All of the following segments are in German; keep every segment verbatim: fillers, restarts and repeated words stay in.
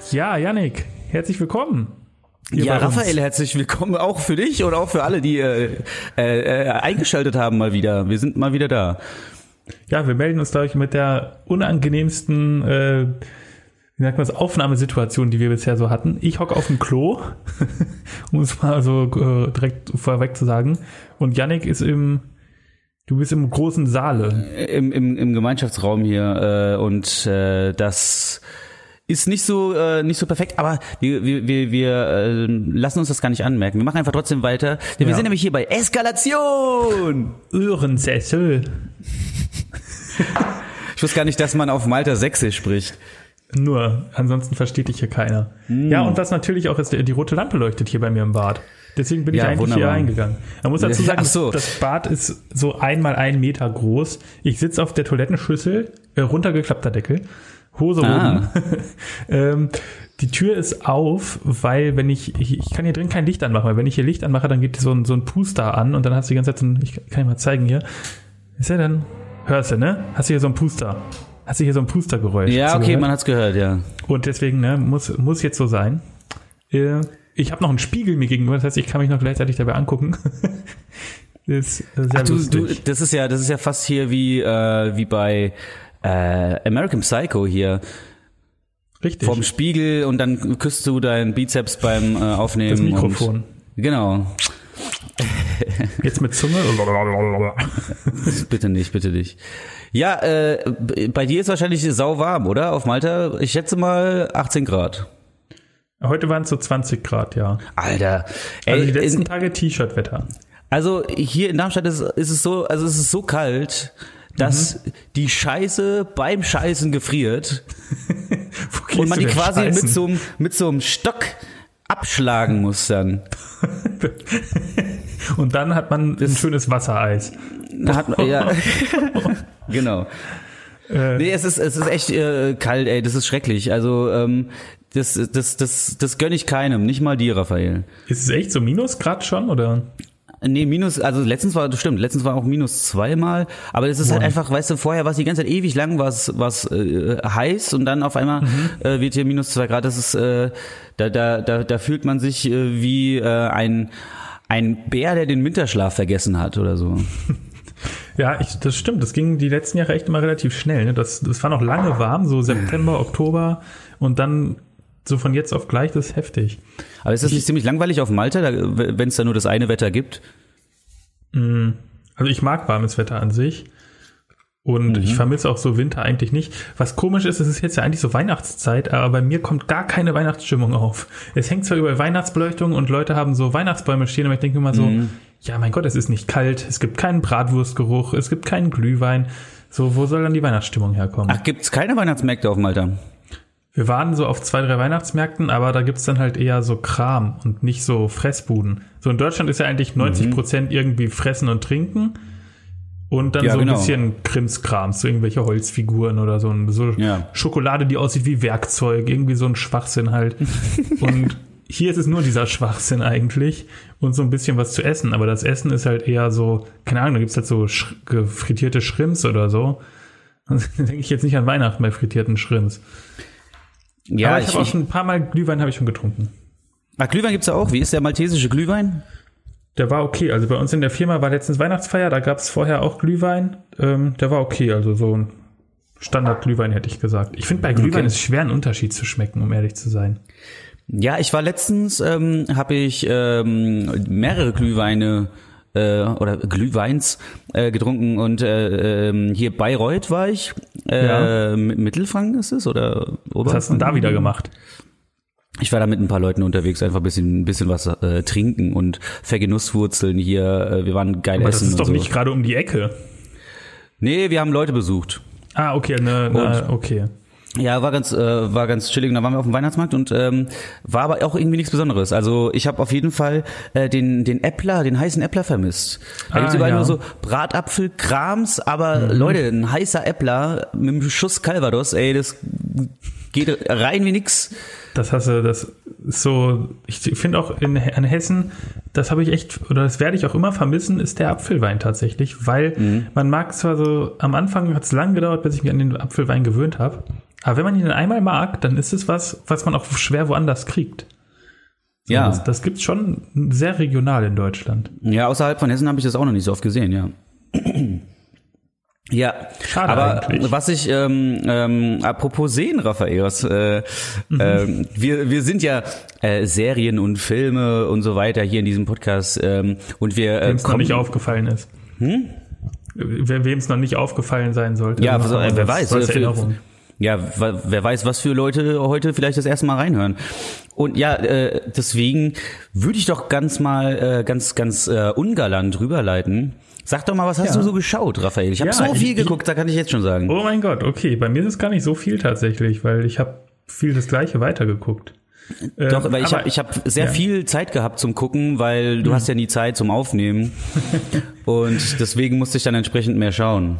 Ja, Yannick, herzlich willkommen. Ja, Raphael, herzlich willkommen auch für dich und auch für alle, die äh, äh, eingeschaltet haben mal wieder. Wir sind mal wieder da. Ja, wir melden uns, glaube ich, mit der unangenehmsten äh, wie sagt man das, Aufnahmesituation, die wir bisher so hatten. Ich hocke auf dem Klo, um es mal so äh, direkt vorweg zu sagen. Und Yannick ist im, du bist im großen Saale. Im, im, im Gemeinschaftsraum hier äh, und äh, das ist nicht so äh, nicht so perfekt, aber wir wir wir, wir äh, lassen uns das gar nicht anmerken. Wir machen einfach trotzdem weiter. Denn ja. Wir sind nämlich hier bei Eskalation. Ohrensessel. Ich wusste gar nicht, dass man auf Malta Sächsisch spricht. Nur, ansonsten versteht dich hier keiner. Mm. Ja, und was natürlich auch ist, die rote Lampe leuchtet hier bei mir im Bad. Deswegen bin ja, ich eigentlich wunderbar. Hier reingegangen. Man muss dazu sagen, so. Das Bad ist so einmal ein Meter groß. Ich sitze auf der Toilettenschüssel, äh, runtergeklappter Deckel, Hose ah. oben. ähm, die Tür ist auf, weil wenn ich, ich, ich kann hier drin kein Licht anmachen, weil wenn ich hier Licht anmache, dann geht so ein, so ein Puster an und dann hast du die ganze Zeit so ein, ich kann dir mal zeigen hier. Ist ja dann, hörst du, ne? Hast du hier so ein Puster. Hast du hier so ein Pustergeräusch? Ja, okay, gehört? Man hat's gehört, ja. Und deswegen, ne, muss, muss jetzt so sein. Äh, ich habe noch einen Spiegel mir gegenüber, das heißt, ich kann mich noch gleichzeitig dabei angucken. Das ist sehr Ach, du, lustig. Du, das ist ja, das ist ja fast hier wie, äh, wie bei äh, American Psycho hier. Richtig. Vorm Spiegel und dann küsst du deinen Bizeps beim äh, Aufnehmen. Das Mikrofon. Und, genau. Jetzt mit Zunge? Bitte nicht, bitte nicht. Ja, äh, bei dir ist wahrscheinlich sauwarm, oder? Auf Malta, ich schätze mal achtzehn Grad. Heute waren es so zwanzig Grad, ja. Alter. Ey, also die letzten in, Tage T-Shirt-Wetter. Also hier in Darmstadt ist, ist es so, also es ist so kalt, dass mhm. die Scheiße beim Scheißen gefriert. Und man die quasi Scheißen? mit so, mit so einem Stock abschlagen muss dann. Und dann hat man das, ein schönes Wassereis. Hat man, ja. Genau. Äh, nee, es ist es ist echt äh, kalt, ey, das ist schrecklich. Also ähm, das das das das gönn ich keinem, nicht mal dir, Raphael. Ist es echt so Minusgrad schon oder? Nee, minus, also letztens war, das stimmt, letztens war auch minus zweimal, aber es ist halt einfach, weißt du, vorher war es die ganze Zeit ewig lang, war es was äh, heiß und dann auf einmal mhm. äh, wird hier minus zwei Grad, das ist, äh, da, da, da, da fühlt man sich äh, wie äh, ein, ein Bär, der den Winterschlaf vergessen hat oder so. Ja, ich, das stimmt, das ging die letzten Jahre echt immer relativ schnell, ne? Das, das war noch lange warm, so September, Oktober und dann so von jetzt auf gleich, das ist heftig. Aber ist das nicht ich, ziemlich langweilig auf Malta, wenn es da nur das eine Wetter gibt? Also ich mag warmes Wetter an sich und mhm. ich vermisse auch so Winter eigentlich nicht. Was komisch ist, es ist jetzt ja eigentlich so Weihnachtszeit, aber bei mir kommt gar keine Weihnachtsstimmung auf. Es hängt zwar über Weihnachtsbeleuchtung und Leute haben so Weihnachtsbäume stehen, aber ich denke immer so, mhm. ja mein Gott, es ist nicht kalt, es gibt keinen Bratwurstgeruch, es gibt keinen Glühwein. So, wo soll dann die Weihnachtsstimmung herkommen? Ach, gibt's keine Weihnachtsmärkte auf Malta? Wir waren so auf zwei, drei Weihnachtsmärkten, aber da gibt's dann halt eher so Kram und nicht so Fressbuden. So in Deutschland ist ja eigentlich neunzig Prozent irgendwie Fressen und Trinken und dann ja, so ein genau. bisschen Krimskrams, so irgendwelche Holzfiguren oder so, so ja. Schokolade, die aussieht wie Werkzeug, irgendwie so ein Schwachsinn halt. Und hier ist es nur dieser Schwachsinn eigentlich und so ein bisschen was zu essen, aber das Essen ist halt eher so, keine Ahnung, da gibt's halt so sch- frittierte Shrimps oder so. Dann denke ich jetzt nicht an Weihnachten bei frittierten Shrimps. Ja, aber ich, ich habe auch schon ein paar Mal Glühwein habe ich schon getrunken. Ach, Glühwein gibt's ja auch. Wie ist der maltesische Glühwein? Der war okay. Also bei uns in der Firma war letztens Weihnachtsfeier, da gab's vorher auch Glühwein. Ähm, der war okay, also so ein Standard-Glühwein hätte ich gesagt. Ich finde bei Glühwein okay. ist es schwer, einen Unterschied zu schmecken, um ehrlich zu sein. Ja, ich war letztens, ähm, habe ich ähm, mehrere Glühweine äh, oder Glühweins äh, getrunken und äh, äh, hier Bayreuth war ich. Äh, ja. Mittelfranken ist es oder Oberfranken? Was hast du denn da wieder gemacht? Ich war da mit ein paar Leuten unterwegs, einfach ein bisschen, ein bisschen was äh, trinken und Vergenusswurzeln hier. Äh, wir waren geil Aber essen. Das ist doch so. Nicht gerade um die Ecke. Nee, wir haben Leute besucht. Ah, okay, ne, na, okay. Ja, war ganz, äh, war ganz chillig. Und da waren wir auf dem Weihnachtsmarkt und ähm, war aber auch irgendwie nichts Besonderes. Also ich habe auf jeden Fall äh, den den Äppler, den heißen Äppler vermisst. Da ah, gibt's überall ja. nur so Bratapfelkrams, aber mhm. Leute, ein heißer Äppler mit einem Schuss Calvados, ey, das geht rein wie nix. Das hast du, das ist so, ich finde auch in, in Hessen, das habe ich echt, oder das werde ich auch immer vermissen, ist der Apfelwein tatsächlich, weil mhm. man mag zwar so, am Anfang hat es lang gedauert, bis ich mich an den Apfelwein gewöhnt habe, Aber wenn man ihn dann einmal mag, dann ist es was, was man auch schwer woanders kriegt. So, ja. Das, das gibt's schon sehr regional in Deutschland. Ja, außerhalb von Hessen habe ich das auch noch nicht so oft gesehen, ja. Ja, schade aber eigentlich. Was ich, ähm, ähm, apropos sehen, Raphael, was, äh, mhm. äh, wir, wir sind ja äh, Serien und Filme und so weiter hier in diesem Podcast ähm, und wir äh, wem es noch nicht aufgefallen ist. Hm? Wem es noch nicht aufgefallen sein sollte. Ja, was, wer das, weiß. Für, für, ja, wer weiß, was für Leute heute vielleicht das erste Mal reinhören. Und ja, äh, deswegen würde ich doch ganz mal, äh, ganz, ganz äh, ungalant rüberleiten. Sag doch mal, was hast ja. du so geschaut, Raphael? Ich habe ja, so viel ich, geguckt, da kann ich jetzt schon sagen. Oh mein Gott, okay. Bei mir ist es gar nicht so viel tatsächlich, weil ich habe viel das Gleiche weitergeguckt. Doch, ähm, weil ich habe ich hab sehr ja. viel Zeit gehabt zum Gucken, weil du hm. hast ja nie Zeit zum Aufnehmen. Und deswegen musste ich dann entsprechend mehr schauen.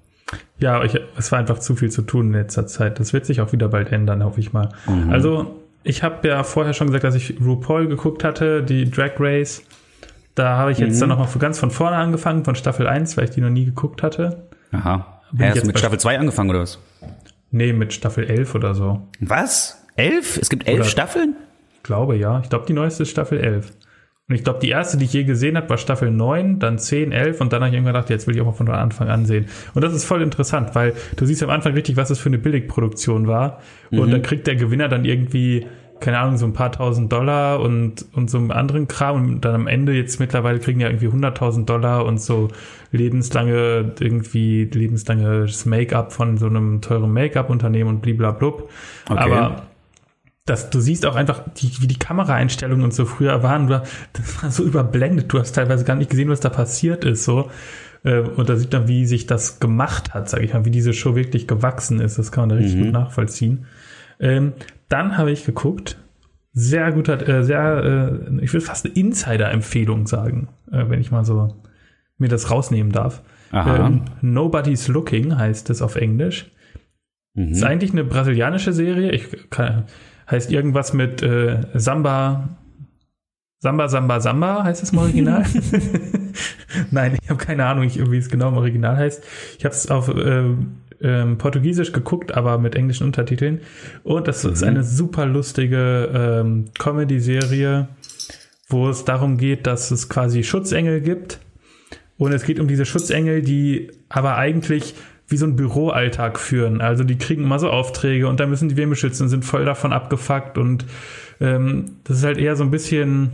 Ja, ich, es war einfach zu viel zu tun in letzter Zeit. Das wird sich auch wieder bald ändern, hoffe ich mal. Mhm. Also, ich habe ja vorher schon gesagt, dass ich RuPaul geguckt hatte, die Drag Race. Da habe ich jetzt mhm. dann nochmal ganz von vorne angefangen, von Staffel eins, weil ich die noch nie geguckt hatte. Aha. Bin ja, hast du mit Staffel zwei angefangen, oder was? Nee, mit Staffel elf oder so. Was? elf? Es gibt elf oder, Staffeln? Ich glaube, ja. Ich glaube, die neueste ist Staffel elf. Und ich glaube, die erste, die ich je gesehen habe, war Staffel neun, dann zehn, elf und dann habe ich irgendwann gedacht, jetzt will ich auch mal von Anfang an sehen. Und das ist voll interessant, weil du siehst am Anfang richtig, was es für eine Billigproduktion war. Mhm. Und da kriegt der Gewinner dann irgendwie, keine Ahnung, so ein paar tausend Dollar und, und so einen anderen Kram. Und dann am Ende jetzt mittlerweile kriegen ja irgendwie hunderttausend Dollar und so lebenslange, irgendwie lebenslanges Make-up von so einem teuren Make-up-Unternehmen und bliblablub. Okay. Aber das, du siehst auch einfach, die, wie die Kameraeinstellungen und so früher waren, das war so überblendet. Du hast teilweise gar nicht gesehen, was da passiert ist, so. Und da sieht man, wie sich das gemacht hat, sag ich mal, wie diese Show wirklich gewachsen ist. Das kann man da richtig mhm. gut nachvollziehen. Ähm, dann habe ich geguckt, sehr guter, äh, sehr, äh, ich würde fast eine Insider-Empfehlung sagen, äh, wenn ich mal so mir das rausnehmen darf. Ähm, Nobody's Looking heißt es auf Englisch. Mhm. Ist eigentlich eine brasilianische Serie. Ich kann, heißt irgendwas mit äh, Samba, Samba, Samba, Samba heißt es im Original. Nein, ich habe keine Ahnung, wie es genau im Original heißt. Ich habe es auf äh, ähm, Portugiesisch geguckt, aber mit englischen Untertiteln. Und das mhm. ist eine super lustige ähm, Comedy-Serie, wo es darum geht, dass es quasi Schutzengel gibt. Und es geht um diese Schutzengel, die aber eigentlich wie so ein Büroalltag führen. Also die kriegen immer so Aufträge und da müssen die wen beschützen und sind voll davon abgefuckt. Und ähm, das ist halt eher so ein bisschen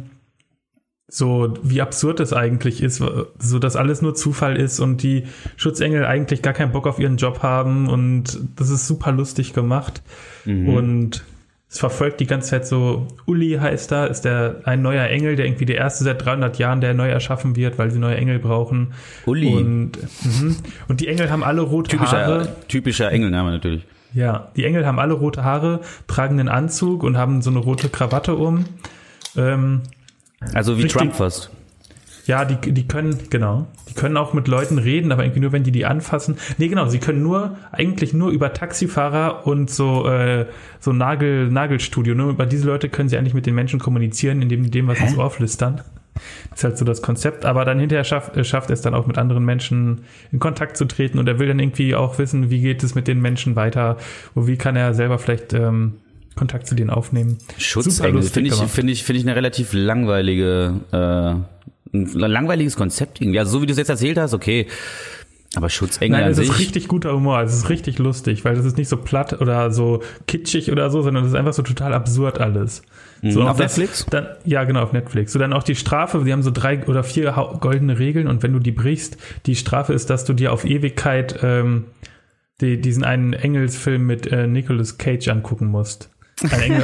so, wie absurd es eigentlich ist, so dass alles nur Zufall ist und die Schutzengel eigentlich gar keinen Bock auf ihren Job haben und das ist super lustig gemacht. Mhm. Und es verfolgt die ganze Zeit so, Uli heißt da, ist der ein neuer Engel, der irgendwie der erste seit dreihundert Jahren, der neu erschaffen wird, weil sie neue Engel brauchen. Uli. Und, mh. und die Engel haben alle rote typischer, Haare. Typischer Engelname natürlich. Ja, die Engel haben alle rote Haare, tragen einen Anzug und haben so eine rote Krawatte um. Ähm, Also wie richtig, Trump fast. Ja, die, die können, genau, die können auch mit Leuten reden, aber irgendwie nur, wenn die die anfassen. Nee, genau, sie können nur, eigentlich nur über Taxifahrer und so äh, so Nagel, Nagelstudio. Nur über diese Leute können sie eigentlich mit den Menschen kommunizieren, indem die dem was Hä? ins Ohr flüstern. Das ist halt so das Konzept. Aber dann hinterher schafft, schafft es dann auch mit anderen Menschen in Kontakt zu treten und er will dann irgendwie auch wissen, wie geht es mit den Menschen weiter und wie kann er selber vielleicht ähm, Kontakt zu denen aufnehmen. Schutzengel finde ich, finde ich, finde ich eine relativ langweilige, äh, ein langweiliges Konzept irgendwie. Also so wie du es jetzt erzählt hast, okay. Aber Schutzengel Nein, an sich. Es ist richtig guter Humor. Es ist richtig lustig, weil das ist nicht so platt oder so kitschig oder so, sondern es ist einfach so total absurd alles. So mhm, auf das, Netflix? Dann, ja, genau, auf Netflix. So dann auch die Strafe, die haben so drei oder vier goldene Regeln und wenn du die brichst, die Strafe ist, dass du dir auf Ewigkeit ähm, die, diesen einen Engelsfilm mit äh, Nicolas Cage angucken musst. Ein Engel,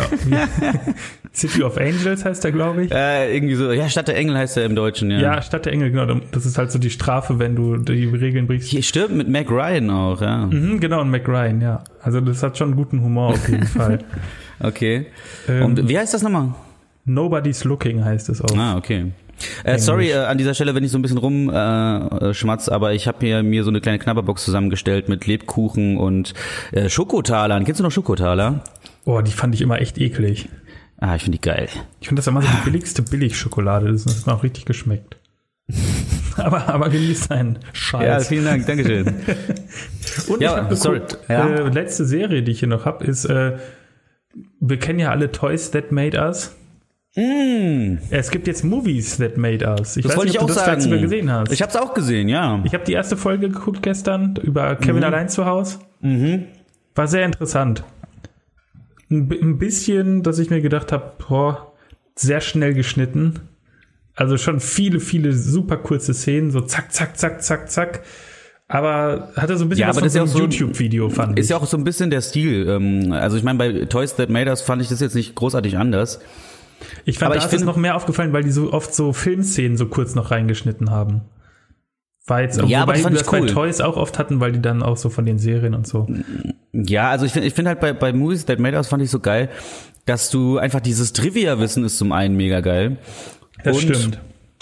City of Angels heißt der, glaube ich. Äh, irgendwie so, ja, Stadt der Engel heißt er im Deutschen, ja. Ja, Stadt der Engel, genau. Das ist halt so die Strafe, wenn du die Regeln brichst. Hier stirbt mit Meg Ryan auch, ja. Mhm, genau, und Meg Ryan, ja. Also das hat schon einen guten Humor auf jeden Fall. Okay. Ähm, und wie heißt das nochmal? Nobody's Looking heißt es auch. Ah, okay. Äh, sorry, äh, an dieser Stelle, wenn ich so ein bisschen rumschmatz, äh, aber ich habe hier mir so eine kleine Knabberbox zusammengestellt mit Lebkuchen und äh, Schokotalern. Kennst du noch Schokotaler? Oh, die fand ich immer echt eklig. Ah, ich finde die geil. Ich finde das immer so die billigste Billigschokolade. Das hat mir auch richtig geschmeckt. aber, aber genieß deinen Scheiß. Ja, vielen Dank, Dankeschön. Und ja, ich habe geguckt, ja. äh, letzte Serie, die ich hier noch habe, ist, äh, wir kennen ja alle Toys That Made Us. Mm. Es gibt jetzt Movies That Made Us. Ich das weiß wollte nicht, ich ob auch du das sagen. sogar gesehen hast. Ich habe es auch gesehen, ja. Ich habe die erste Folge geguckt gestern über Kevin mhm. allein zu Hause. Mhm. War sehr interessant. Ein, ein bisschen, dass ich mir gedacht habe, boah, sehr schnell geschnitten. Also schon viele, viele super kurze Szenen, so zack, zack, zack, zack, zack. Aber hatte so ein bisschen ja, was aber von das so einem ist ja so YouTube-Video, fand ist ich. ja auch so ein bisschen der Stil. Also ich meine, bei Toys That Made Us fand ich das jetzt nicht großartig anders. Ich fand, aber da ich ist find, es noch mehr aufgefallen, weil die so oft so Filmszenen so kurz noch reingeschnitten haben. War jetzt, ja, wobei aber die das das cool. bei Toys auch oft hatten, weil die dann auch so von den Serien und so. Ja, also ich finde ich finde halt bei, bei Movies That Made Us fand ich so geil, dass du einfach dieses Trivia-Wissen ist zum einen mega geil. Das und, stimmt.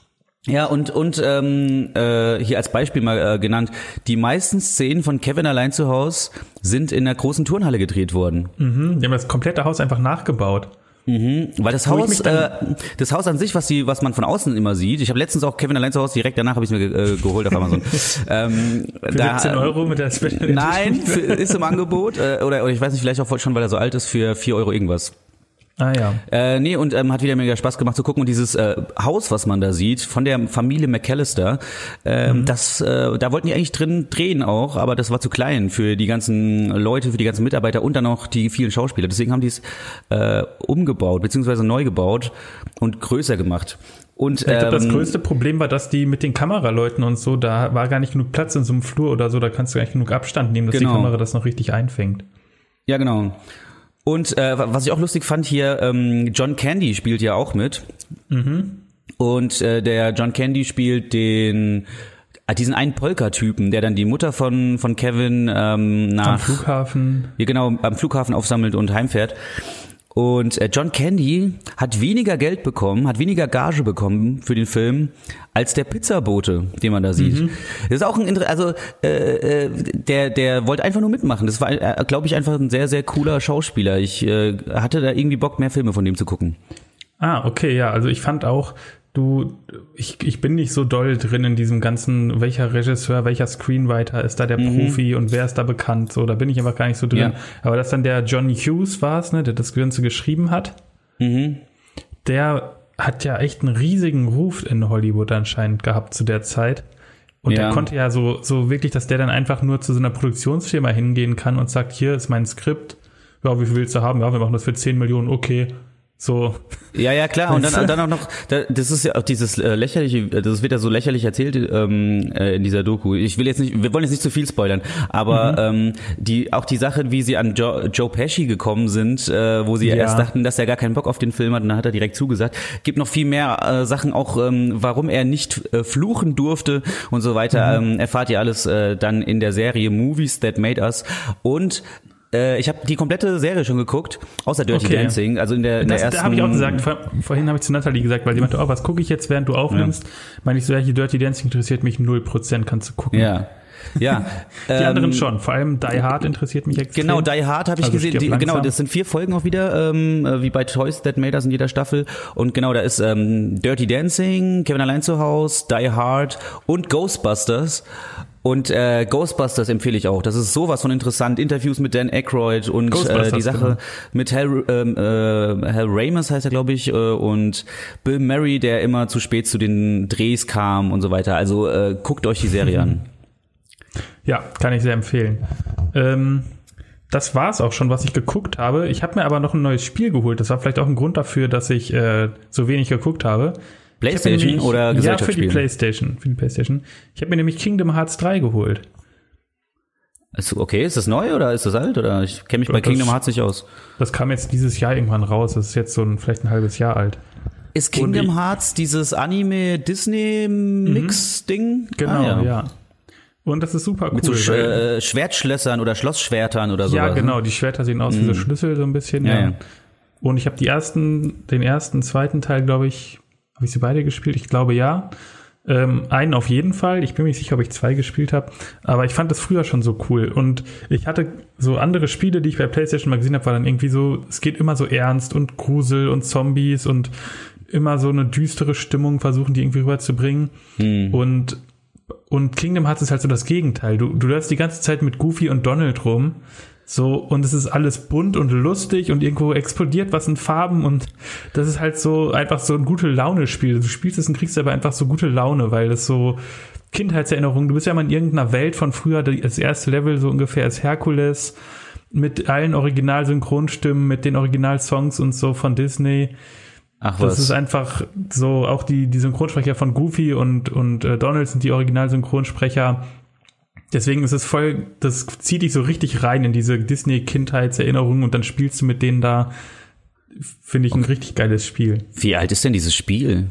Ja, und und ähm, äh, hier als Beispiel mal äh, genannt, die meisten Szenen von Kevin allein zu Hause sind in der großen Turnhalle gedreht worden. Mhm, die haben das komplette Haus einfach nachgebaut. Mhm, weil das Haus, äh, das Haus an sich, was die, was man von außen immer sieht. Ich habe letztens auch Kevin allein zu Hause, direkt danach habe ich es mir äh, geholt auf Amazon. ähm, Für da, siebzehn Euro mit der Special Nein, für, ist im Angebot äh, oder, oder ich weiß nicht, vielleicht auch schon, weil er so alt ist, für vier Euro irgendwas. Ah ja. Äh, nee, und ähm, hat wieder mega Spaß gemacht zu gucken. Und dieses äh, Haus, was man da sieht, von der Familie McAllister, ähm, mhm. das, äh, da wollten die eigentlich drin drehen auch, aber das war zu klein für die ganzen Leute, für die ganzen Mitarbeiter und dann auch die vielen Schauspieler. Deswegen haben die es äh, umgebaut, beziehungsweise neu gebaut und größer gemacht. Und, ich glaube, ähm, das größte Problem war, dass die mit den Kameraleuten und so, da war gar nicht genug Platz in so einem Flur oder so, da kannst du gar nicht genug Abstand nehmen, dass genau. die Kamera das noch richtig einfängt. Ja, genau. Und äh, was ich auch lustig fand hier, ähm, John Candy spielt ja auch mit. Mhm. Und äh, der John Candy spielt den äh, diesen einen Polka-Typen, der dann die Mutter von von Kevin ähm, nach am Flughafen. Ja, genau, am Flughafen aufsammelt und heimfährt. Und äh, John Candy hat weniger Geld bekommen, hat weniger Gage bekommen für den Film als der Pizzabote, den man da sieht. Mhm. Das ist auch ein Inter- also äh, äh, der der wollte einfach nur mitmachen. Das war, äh, glaube ich, einfach ein sehr sehr cooler Schauspieler. Ich äh, hatte da irgendwie Bock, mehr Filme von dem zu gucken. Ah, okay, ja, also ich fand auch, du, ich ich bin nicht so doll drin in diesem ganzen, welcher Regisseur, welcher Screenwriter ist da der mhm. Profi und wer ist da bekannt, so, da bin ich einfach gar nicht so drin. Ja. Aber dass dann der John Hughes war es, ne, der das Ganze geschrieben hat, mhm. der hat ja echt einen riesigen Ruf in Hollywood anscheinend gehabt zu der Zeit. Und ja. der konnte ja so, so wirklich, dass der dann einfach nur zu so einer Produktionsfirma hingehen kann und sagt, hier ist mein Skript, ja, wie viel willst du haben? Ja, wir machen das für zehn Millionen, okay. So. Ja, ja, klar. Und dann, dann auch noch, das ist ja auch dieses äh, lächerliche, das wird ja so lächerlich erzählt ähm, äh, in dieser Doku. Ich will jetzt nicht, wir wollen jetzt nicht zu viel spoilern, aber mhm. ähm, die auch die Sache, wie sie an Joe, Joe Pesci gekommen sind, äh, wo sie ja. erst dachten, dass er gar keinen Bock auf den Film hat, und dann hat er direkt zugesagt. Gibt noch viel mehr äh, Sachen, auch ähm, warum er nicht äh, fluchen durfte und so weiter. Mhm. Ähm, erfahrt ihr alles äh, dann in der Serie Movies That Made Us. Und ich habe die komplette Serie schon geguckt, außer Dirty okay. Dancing, also in der, in das, der ersten... Da habe ich auch gesagt, vor, vorhin habe ich zu Natalie gesagt, weil die meinte, oh, was gucke ich jetzt, während du aufnimmst? Ja. Meine ich so, ja, hier Dirty Dancing interessiert mich null Prozent, kannst du gucken. Ja. Ja. Die ähm, anderen schon, vor allem Die Hard interessiert mich extrem. Genau, Die Hard habe ich also gesehen, die, genau, das sind vier Folgen auch wieder, ähm, wie bei Toys That Made Us in jeder Staffel, und genau, da ist ähm, Dirty Dancing, Kevin allein zu Hause, Die Hard und Ghostbusters. Und äh, Ghostbusters empfehle ich auch. Das ist sowas von interessant. Interviews mit Dan Aykroyd und äh, die Sache genau. mit Hal, ähm, äh, Hal Ramis heißt er, glaube ich, äh, und Bill Murray, der immer zu spät zu den Drehs kam und so weiter. Also äh, guckt euch die Serie an. Ja, kann ich sehr empfehlen. Ähm, das war's auch schon, was ich geguckt habe. Ich habe mir aber noch ein neues Spiel geholt. Das war vielleicht auch ein Grund dafür, dass ich äh, so wenig geguckt habe. PlayStation nämlich, oder Gesellschaftsspiel? Ja, für die PlayStation. Für die PlayStation. Ich habe mir nämlich Kingdom Hearts drei geholt. Also okay, ist das neu oder ist das alt? Oder ich kenne mich bei das, Kingdom Hearts nicht aus. Das kam jetzt dieses Jahr irgendwann raus. Das ist jetzt so ein vielleicht ein halbes Jahr alt. Ist Kingdom ich, Hearts dieses Anime-Disney-Mix-Ding? Mhm. Genau, ah, ja. ja. Und das ist super cool. Mit so Sch- äh, Schwertschlössern oder Schlossschwertern oder so. Ja, genau. Die Schwerter sehen aus mhm. wie so Schlüssel so ein bisschen. Ja, ja. ja. Und ich habe die ersten, den ersten, zweiten Teil, glaube ich, habe ich sie beide gespielt? Ich glaube, ja. Ähm, einen auf jeden Fall. Ich bin mir nicht sicher, ob ich zwei gespielt habe. Aber ich fand das früher schon so cool. Und ich hatte so andere Spiele, die ich bei PlayStation mal gesehen habe, war dann irgendwie so, es geht immer so ernst und Grusel und Zombies und immer so eine düstere Stimmung versuchen, die irgendwie rüberzubringen. Hm. Und, und Kingdom Hearts ist halt so das Gegenteil. Du, du läufst die ganze Zeit mit Goofy und Donald rum. So, und es ist alles bunt und lustig und irgendwo explodiert was in Farben und das ist halt so einfach so ein gute Laune-Spiel. Du spielst es und kriegst aber einfach so gute Laune, weil das so Kindheitserinnerungen, du bist ja mal in irgendeiner Welt von früher, das erste Level so ungefähr ist Herkules, mit allen Original-Synchronstimmen, mit den Original-Songs und so von Disney. Ach das was. ist einfach so, auch die, die Synchronsprecher von Goofy und, und äh, Donald sind die Original-Synchronsprecher. Deswegen ist es voll, das zieht dich so richtig rein in diese Disney-Kindheitserinnerungen und dann spielst du mit denen da, finde ich, ein okay. richtig geiles Spiel. Wie alt ist denn dieses Spiel?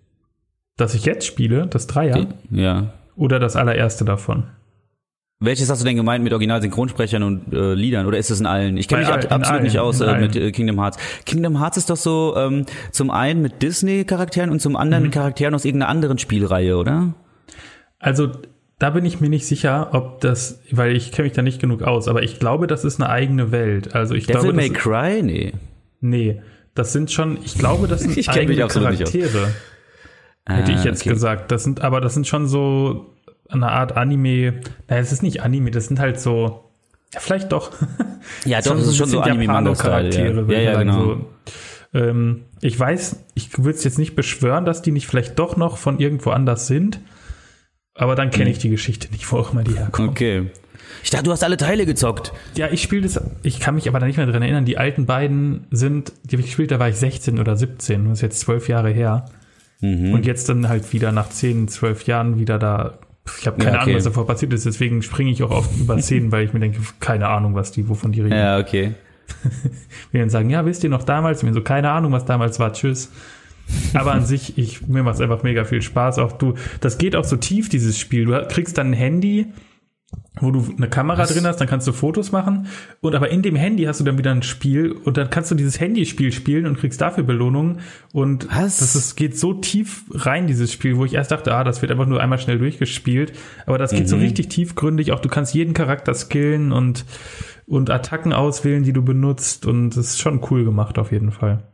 Das ich jetzt spiele, das Dreier? Ja. Oder das allererste davon? Welches hast du denn gemeint mit Original-Synchronsprechern und äh, Liedern? Oder ist es in allen? Ich kenne mich ab, absolut allen, nicht aus äh, mit äh, Kingdom Hearts. Kingdom Hearts ist doch so ähm, zum einen mit Disney-Charakteren und zum anderen mhm. mit Charakteren aus irgendeiner anderen Spielreihe, oder? Also da bin ich mir nicht sicher, ob das, weil ich kenne mich da nicht genug aus, aber ich glaube, das ist eine eigene Welt. Also ich Devil glaube, May das, Cry? Nee. Nee, das sind schon, ich glaube, das sind ich eigene Charaktere. Hätte ah, ich jetzt okay. gesagt. Das sind, aber das sind schon so eine Art Anime. Naja, es ist nicht Anime, das sind halt so, ja, vielleicht doch. Ja, doch, das ist schon so Anime-Charaktere. Ja, ja, ja genau. So. Ähm, ich weiß, ich würde es jetzt nicht beschwören, dass die nicht vielleicht doch noch von irgendwo anders sind. Aber dann kenne ich die Geschichte nicht, wo auch immer die herkommen. Okay. Ich dachte, du hast alle Teile gezockt. Ja, ich spiele das, ich kann mich aber da nicht mehr dran erinnern. Die alten beiden sind, die habe ich gespielt, da war ich sechzehn oder siebzehn. Das ist jetzt zwölf Jahre her. Mhm. Und jetzt dann halt wieder nach zehn, zwölf Jahren wieder da. Ich habe keine ja, okay. Ahnung, was davor passiert ist. Deswegen springe ich auch oft über Szenen, weil ich mir denke, keine Ahnung, was die, wovon die reden. Ja, okay. Wir dann sagen, ja, wisst ihr noch damals? Und wir so, keine Ahnung, was damals war. Tschüss. Aber an sich, ich, mir macht es einfach mega viel Spaß. Auch du, das geht auch so tief, dieses Spiel. Du kriegst dann ein Handy, wo du eine Kamera Was? drin hast, dann kannst du Fotos machen. Und aber in dem Handy hast du dann wieder ein Spiel und dann kannst du dieses Handyspiel spielen und kriegst dafür Belohnungen. Und Was? das ist, geht so tief rein, dieses Spiel, wo ich erst dachte, ah, das wird einfach nur einmal schnell durchgespielt. Aber das geht mhm. so richtig tiefgründig. Auch du kannst jeden Charakter skillen und, und Attacken auswählen, die du benutzt. Und das ist schon cool gemacht, auf jeden Fall.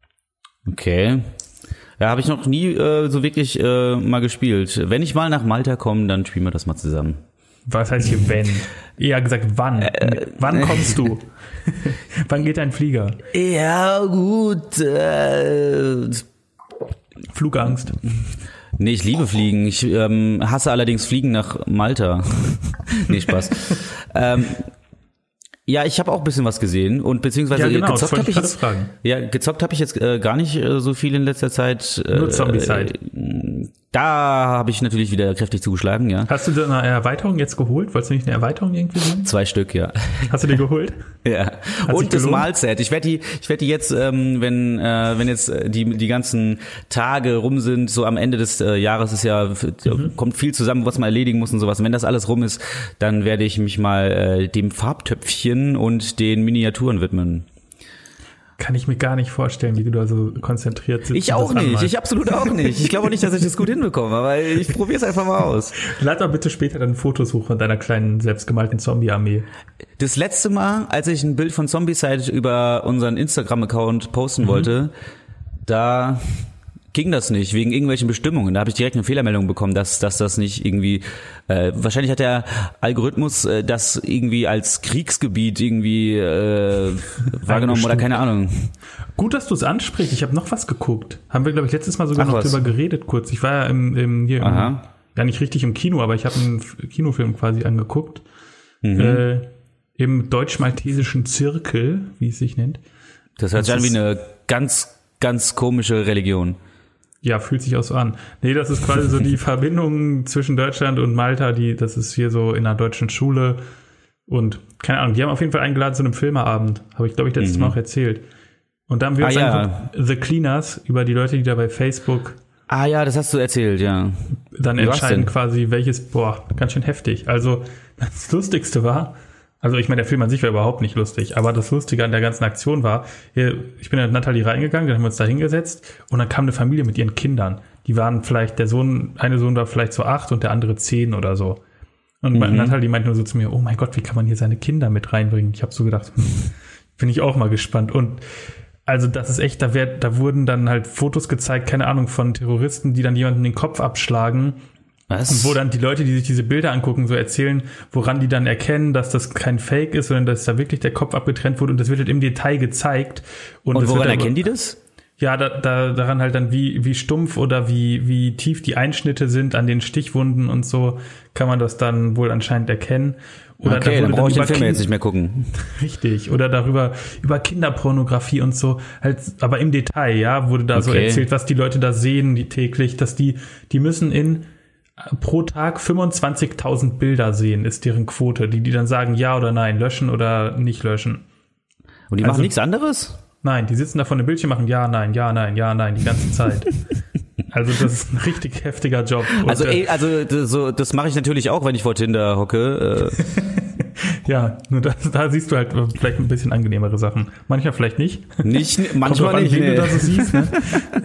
Okay. Ja, habe ich noch nie äh, so wirklich äh, mal gespielt. Wenn ich mal nach Malta komme, dann spielen wir das mal zusammen. Was heißt hier wenn? Eher gesagt, wann? Äh, wann kommst du? Wann geht dein Flieger? Ja, gut. Äh, Flugangst. Nee, ich liebe Fliegen. Ich ähm, hasse allerdings Fliegen nach Malta. Nee, Spaß. ähm, Ja, ich habe auch ein bisschen was gesehen und beziehungsweise ja, genau, gezockt habe ich jetzt fragen. Ja, gezockt habe ich jetzt äh, gar nicht äh, so viel in letzter Zeit. Nur äh, Zombie-Side. Äh, da habe ich natürlich wieder kräftig zugeschlagen, ja. Hast du eine Erweiterung jetzt geholt? Wolltest du nicht eine Erweiterung irgendwie sehen? Zwei Stück, ja. Hast du die geholt? Ja. Hat und das Mahlset. Ich werde die, ich werde die jetzt, ähm, wenn, äh, wenn jetzt die die ganzen Tage rum sind, so am Ende des äh, Jahres ist ja mhm. kommt viel zusammen, was man erledigen muss und sowas. Und wenn das alles rum ist, dann werde ich mich mal äh, dem Farbtöpfchen und den Miniaturen widmen. Kann ich mir gar nicht vorstellen, wie du da so konzentriert sitzt. Ich auch nicht, ich absolut auch nicht. Ich glaube auch nicht, dass ich das gut hinbekomme, aber ich probiere es einfach mal aus. Lad mal bitte später dann Fotos hoch von deiner kleinen, selbstgemalten Zombie-Armee. Das letzte Mal, als ich ein Bild von Zombie-Side über unseren Instagram-Account posten mhm. wollte, da ging das nicht, wegen irgendwelchen Bestimmungen. Da habe ich direkt eine Fehlermeldung bekommen, dass, dass das nicht irgendwie, äh, wahrscheinlich hat der Algorithmus äh, das irgendwie als Kriegsgebiet irgendwie äh, wahrgenommen oder keine Ahnung. Gut, dass du es ansprichst. Ich habe noch was geguckt. Haben wir, glaube ich, letztes Mal sogar Ach, noch was? drüber geredet kurz. Ich war ja im, im, hier im, ja nicht richtig im Kino, aber ich habe einen Kinofilm quasi angeguckt. Mhm. Äh, im deutsch-maltesischen Zirkel, wie es sich nennt. Das hört sich an wie eine ganz, ganz komische Religion. Ja, fühlt sich auch so an. Nee, das ist quasi so die Verbindung zwischen Deutschland und Malta, die, das ist hier so in einer deutschen Schule und keine Ahnung, die haben auf jeden Fall eingeladen zu einem Filmeabend, habe ich glaube ich letztes mhm. Mal auch erzählt. Und da haben wir ah, uns ja. angeguckt, The Cleaners, über die Leute, die da bei Facebook Ah ja, das hast du erzählt, ja. Dann Wie entscheiden quasi, welches, boah, ganz schön heftig. Also das Lustigste war, also ich meine, der Film an sich war überhaupt nicht lustig, aber das Lustige an der ganzen Aktion war, ich bin in Natalie reingegangen, dann haben wir uns da hingesetzt und dann kam eine Familie mit ihren Kindern. Die waren vielleicht, der Sohn, eine Sohn war vielleicht so acht und der andere zehn oder so. Und mhm. Natalie meinte nur so zu mir, oh mein Gott, wie kann man hier seine Kinder mit reinbringen? Ich habe so gedacht, hm, bin ich auch mal gespannt. Und Also das ist echt, da, werd, da wurden dann halt Fotos gezeigt, keine Ahnung, von Terroristen, die dann jemanden den Kopf abschlagen. Was? Und wo dann die Leute, die sich diese Bilder angucken, so erzählen, woran die dann erkennen, dass das kein Fake ist, sondern dass da wirklich der Kopf abgetrennt wurde und das wird halt im Detail gezeigt. Und, und woran erkennen die das? Ja, da, da, daran halt dann, wie, wie stumpf oder wie, wie tief die Einschnitte sind an den Stichwunden und so, kann man das dann wohl anscheinend erkennen. Oder okay, da dann brauche ich den Film kind- jetzt nicht mehr gucken. Richtig. Oder darüber, über Kinderpornografie und so, halt, aber im Detail, ja, wurde da okay. so erzählt, was die Leute da sehen, die täglich, dass die, die müssen in, pro Tag fünfundzwanzigtausend Bilder sehen, ist deren Quote, die, die dann sagen, ja oder nein, löschen oder nicht löschen. Und die also, machen nichts anderes? Nein, die sitzen da vor dem Bildschirm, machen ja, nein, ja, nein, ja, nein, die ganze Zeit. Also das ist ein richtig heftiger Job. Und also ey, also das, so, das mache ich natürlich auch, wenn ich vor Tinder hocke. Äh. Ja, nur das, da siehst du halt vielleicht ein bisschen angenehmere Sachen. Manchmal vielleicht nicht. Nicht, manchmal an, nicht. Wen Nee. du da so siehst, ne?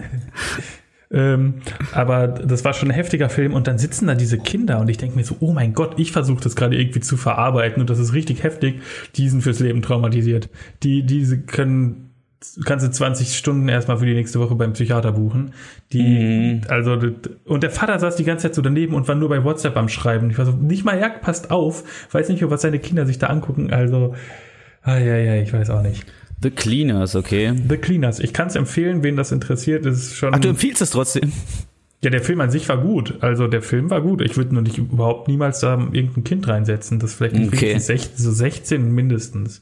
ähm, aber das war schon ein heftiger Film und dann sitzen da diese Kinder und ich denke mir so, oh mein Gott, ich versuche das gerade irgendwie zu verarbeiten und das ist richtig heftig. Die sind fürs Leben traumatisiert. Die, diese können kannst du zwanzig Stunden erstmal für die nächste Woche beim Psychiater buchen. Die, mhm. also, und der Vater saß die ganze Zeit so daneben und war nur bei WhatsApp am Schreiben. Ich war so, nicht mal, ja, passt auf. Weiß nicht mehr, was seine Kinder sich da angucken. Also, ah, ja, ja, ich weiß auch nicht. The Cleaners, okay. The Cleaners. Ich kann es empfehlen, wen das interessiert. Ist schon. Ach, du empfiehlst es trotzdem? Ja, der Film an sich war gut. Also, der Film war gut. Ich würde nur nicht überhaupt niemals da irgendein Kind reinsetzen. Das vielleicht nicht okay. sechzehn, so sechzehn mindestens.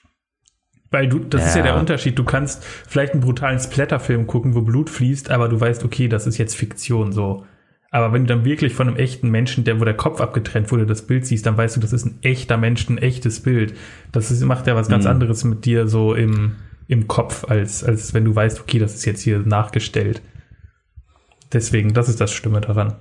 Weil du, das ja. ist ja der Unterschied. Du kannst vielleicht einen brutalen Splatterfilm gucken, wo Blut fließt, aber du weißt, okay, das ist jetzt Fiktion, so. Aber wenn du dann wirklich von einem echten Menschen, der, wo der Kopf abgetrennt wurde, das Bild siehst, dann weißt du, das ist ein echter Mensch, ein echtes Bild. Das ist, macht ja was ganz mhm. anderes mit dir so im, im Kopf, als, als wenn du weißt, okay, das ist jetzt hier nachgestellt. Deswegen, das ist das Schlimme daran.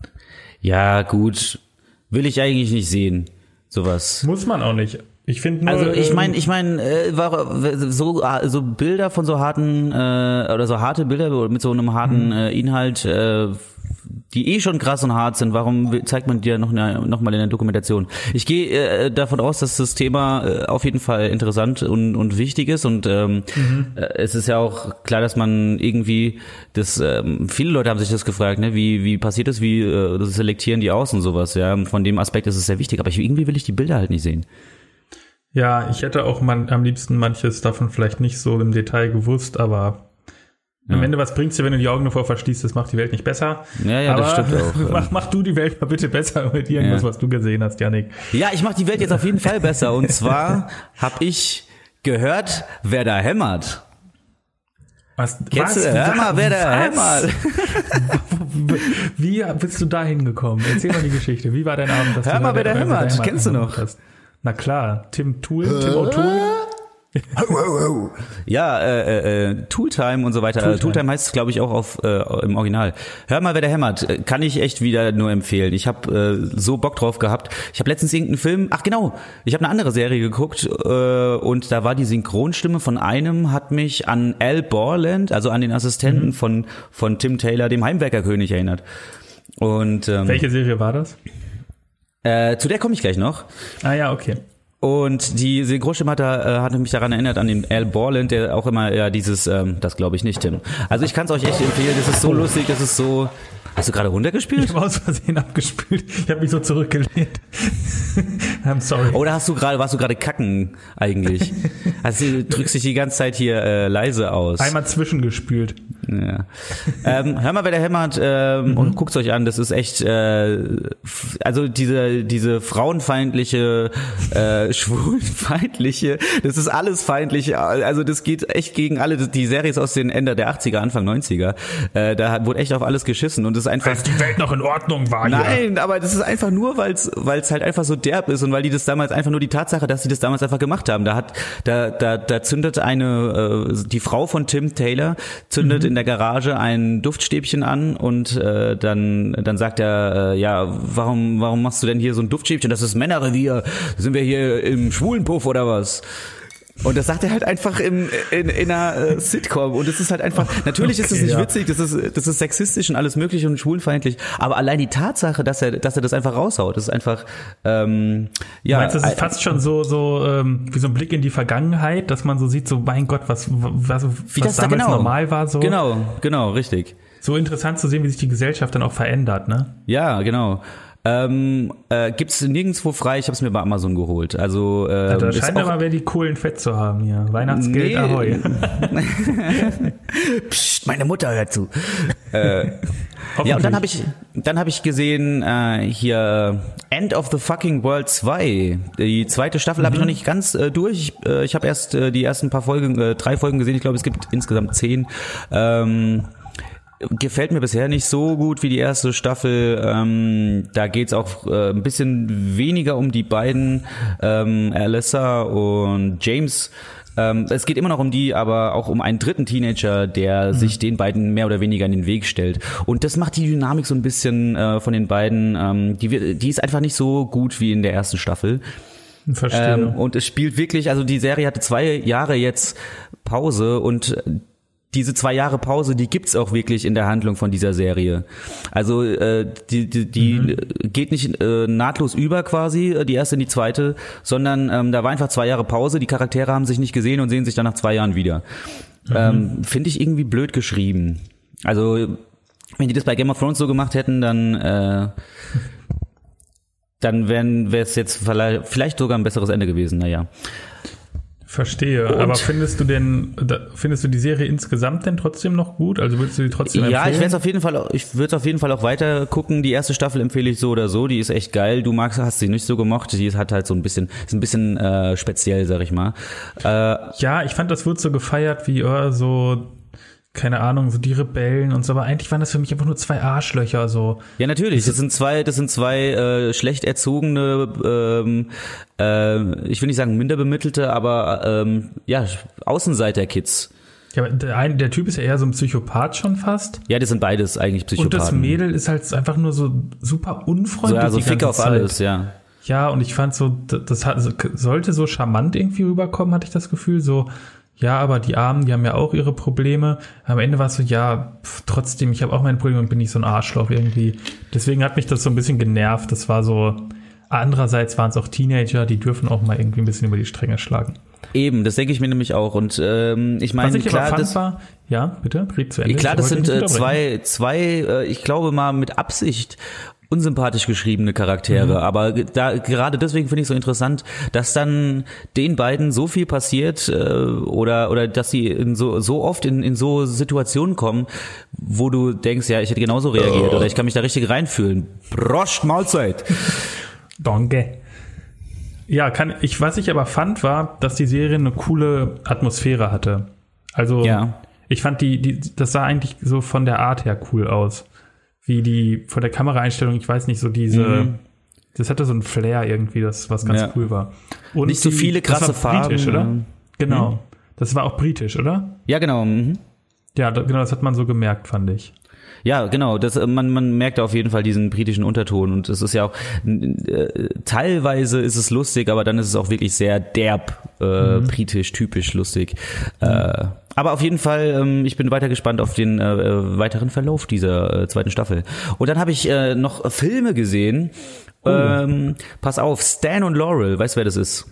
Ja, gut. Will ich eigentlich nicht sehen. Sowas. Muss man auch nicht. Ich finde Also ich meine, ich meine, äh, so so Bilder von so harten äh, oder so harte Bilder mit so einem harten äh, Inhalt, äh, die eh schon krass und hart sind. Warum zeigt man die ja noch noch mal in der Dokumentation? Ich gehe äh, davon aus, dass das Thema äh, auf jeden Fall interessant und und wichtig ist und ähm, mhm. äh, es ist ja auch klar, dass man irgendwie das. Ähm, viele Leute haben sich das gefragt, ne? Wie wie passiert das? Wie äh, das selektieren die aus und sowas? Ja, von dem Aspekt ist es sehr wichtig. Aber ich, irgendwie will ich die Bilder halt nicht sehen. Ja, ich hätte auch man, am liebsten manches davon vielleicht nicht so im Detail gewusst, aber ja. am Ende, was bringt's dir, wenn du die Augen davor verschließt? Das macht die Welt nicht besser. Ja, ja, aber das stimmt auch. mach, mach du die Welt mal bitte besser mit irgendwas, ja. was du gesehen hast, Yannick. Ja, ich mach die Welt jetzt auf jeden Fall besser. Und zwar habe ich gehört, wer da hämmert. Was? Kennst was? Du, hör mal, wer da hämmert. Wie bist du da hingekommen? Erzähl mal die Geschichte. Wie war dein Abend? Dass hör du mal, wer da hämmert. hämmert. Kennst du noch? Hast? Na klar, Tim Tool, Tim O'Toole. Ja, äh, äh, Tooltime und so weiter. Tooltime, Tooltime heißt es, glaube ich, auch auf äh, im Original. Hör mal, wer da hämmert. Kann ich echt wieder nur empfehlen. Ich habe äh, so Bock drauf gehabt. Ich habe letztens irgendeinen Film, ach genau, ich habe eine andere Serie geguckt äh, und da war die Synchronstimme von einem, hat mich an Al Borland, also an den Assistenten mhm. von von Tim Taylor, dem Heimwerkerkönig, erinnert. Und ähm, welche Serie war das? Äh, zu der komme ich gleich noch. Ah ja, okay. Und die Synchronstimme hat, da, äh, hat mich daran erinnert, an den Al Borland, der auch immer ja dieses, ähm, das glaube ich nicht, Tim. Also ich kann es euch echt empfehlen, das ist so lustig, das ist so... Hast du gerade runtergespielt? Ich habe aus Versehen abgespielt. Ich habe mich so zurückgelehnt. I'm sorry. Oder hast du gerade, warst du gerade kacken eigentlich? Also du drückst dich die ganze Zeit hier äh, leise aus. Einmal zwischengespült. Ja. ähm, hör mal, wer da hämmert ähm, mhm. und guckt's euch an. Das ist echt, äh, f- also diese diese frauenfeindliche, äh, schwulenfeindliche, das ist alles feindlich. Also das geht echt gegen alle. Die Serie ist aus den Ende der achtziger, Anfang neunziger. Äh, da wurde echt auf alles geschissen und das ist einfach. Als die Welt noch in Ordnung war. Nein, hier. aber das ist einfach nur, weil es weil es halt einfach so derb ist und weil die das damals einfach nur die Tatsache, dass sie das damals einfach gemacht haben. Da hat da da da zündet eine äh, die Frau von Tim Taylor zündet mhm. in der Garage ein Duftstäbchen an und äh, dann dann sagt er äh, ja, warum warum machst du denn hier so ein Duftstäbchen? Das ist Männerrevier. Sind wir hier im Schwulenpuff oder was? Und das sagt er halt einfach im, in, in einer äh, Sitcom. Und es ist halt einfach, natürlich okay, ist es nicht ja. witzig, das ist, das ist sexistisch und alles mögliche und schwulfeindlich. Aber allein die Tatsache, dass er, dass er das einfach raushaut, das ist einfach, ähm, ja. Du meinst, das ist fast schon so, so, ähm, wie so ein Blick in die Vergangenheit, dass man so sieht, so, mein Gott, was, was, wie was das damals da genau, normal war, so. Genau, genau, richtig. So interessant zu sehen, wie sich die Gesellschaft dann auch verändert, ne? Ja, genau. Ähm, äh, gibt's nirgendwo frei, ich habe es mir bei Amazon geholt. Also ähm, ja, da scheint aber wer die Kohlen fett zu haben hier. Weihnachtsgeld, nee. Ahoi. Psst, meine Mutter hört zu. äh, ja, und dann habe ich dann habe ich gesehen äh, hier End of the Fucking World zwei. Die zweite Staffel mhm. habe ich noch nicht ganz äh, durch. Ich, äh, ich habe erst äh, die ersten paar Folgen, äh, drei Folgen gesehen. Ich glaube, es gibt insgesamt zehn. Ähm, Gefällt mir bisher nicht so gut wie die erste Staffel. Ähm, da geht's auch äh, ein bisschen weniger um die beiden, ähm, Alyssa und James. Ähm, es geht immer noch um die, aber auch um einen dritten Teenager, der mhm. sich den beiden mehr oder weniger in den Weg stellt. Und das macht die Dynamik so ein bisschen äh, von den beiden. Ähm, die, die ist einfach nicht so gut wie in der ersten Staffel. Verstehe. Ähm, und es spielt wirklich, also die Serie hatte zwei Jahre jetzt Pause und diese zwei Jahre Pause, die gibt's auch wirklich in der Handlung von dieser Serie. Also äh, die die, die mhm. geht nicht äh, nahtlos über quasi, die erste in die zweite, sondern ähm, da war einfach zwei Jahre Pause, die Charaktere haben sich nicht gesehen und sehen sich dann nach zwei Jahren wieder. Mhm. Ähm, finde ich irgendwie blöd geschrieben. Also wenn die das bei Game of Thrones so gemacht hätten, dann äh, dann wäre es jetzt vielleicht, vielleicht sogar ein besseres Ende gewesen, naja. Verstehe, und? Aber findest du denn, findest du die Serie insgesamt denn trotzdem noch gut? Also würdest du die trotzdem empfehlen? Ja, ich werde es auf jeden Fall, ich würde es auf jeden Fall auch weiter gucken. Die erste Staffel empfehle ich so oder so. Die ist echt geil. Du magst, hast sie nicht so gemocht. Die hat halt so ein bisschen, ist ein bisschen äh, speziell, sag ich mal. Äh, ja, ich fand, das wird so gefeiert wie oh, so. Keine Ahnung, so die Rebellen und so, aber eigentlich waren das für mich einfach nur zwei Arschlöcher, so. Ja, natürlich, das sind zwei, das sind zwei äh, schlecht erzogene, ähm, äh, ich will nicht sagen minder bemittelte, aber ähm, ja, Außenseiter-Kids. Ja, der, ein, der Typ ist ja eher so ein Psychopath schon fast. Ja, das sind beides eigentlich Psychopathen. Und das Mädel ist halt einfach nur so super unfreundlich. So, ja, so Fick auf Zeit. Alles, ja. Ja, und ich fand so, das hat, sollte so charmant irgendwie rüberkommen, hatte ich das Gefühl, so, ja, aber die Armen, die haben ja auch ihre Probleme. Am Ende war es so, ja, pf, trotzdem, ich habe auch meine Probleme und bin nicht so ein Arschloch irgendwie. Deswegen hat mich das so ein bisschen genervt. Das war so, andererseits waren es auch Teenager, die dürfen auch mal irgendwie ein bisschen über die Stränge schlagen. Eben, das denke ich mir nämlich auch. Und ähm, ich meine, klar, aber das war, ja, bitte, red zu Ende. Klar, das sind äh, zwei, zwei, äh, ich glaube mal mit Absicht unsympathisch geschriebene Charaktere, mhm. aber da gerade deswegen finde ich so interessant, dass dann den beiden so viel passiert äh, oder oder dass sie in so so oft in in so Situationen kommen, wo du denkst, ja, ich hätte genauso reagiert oh. oder ich kann mich da richtig reinfühlen. Prost, Mahlzeit. Danke. Ja, kann ich, was ich aber fand, war, dass die Serie eine coole Atmosphäre hatte. Also ja. ich fand die die das sah eigentlich so von der Art her cool aus. Wie die, von der Kameraeinstellung, ich weiß nicht, so diese, mhm. das hatte so ein Flair irgendwie, das, was ganz ja. cool war. Und nicht so die, viele krasse das war Farben. Britisch, oder? Mhm. Genau. Das war auch britisch, oder? Ja, genau. Mhm. Ja, da, genau, das hat man so gemerkt, fand ich. Ja, genau, das, man, man merkt auf jeden Fall diesen britischen Unterton und es ist ja auch, äh, teilweise ist es lustig, aber dann ist es auch wirklich sehr derb, äh, mhm. britisch, typisch lustig. Mhm. Äh, aber auf jeden Fall, ähm, ich bin weiter gespannt auf den äh, weiteren Verlauf dieser äh, zweiten Staffel. Und dann habe ich äh, noch Filme gesehen. Oh. Ähm, pass auf, Stan und Laurel, weißt du, wer das ist?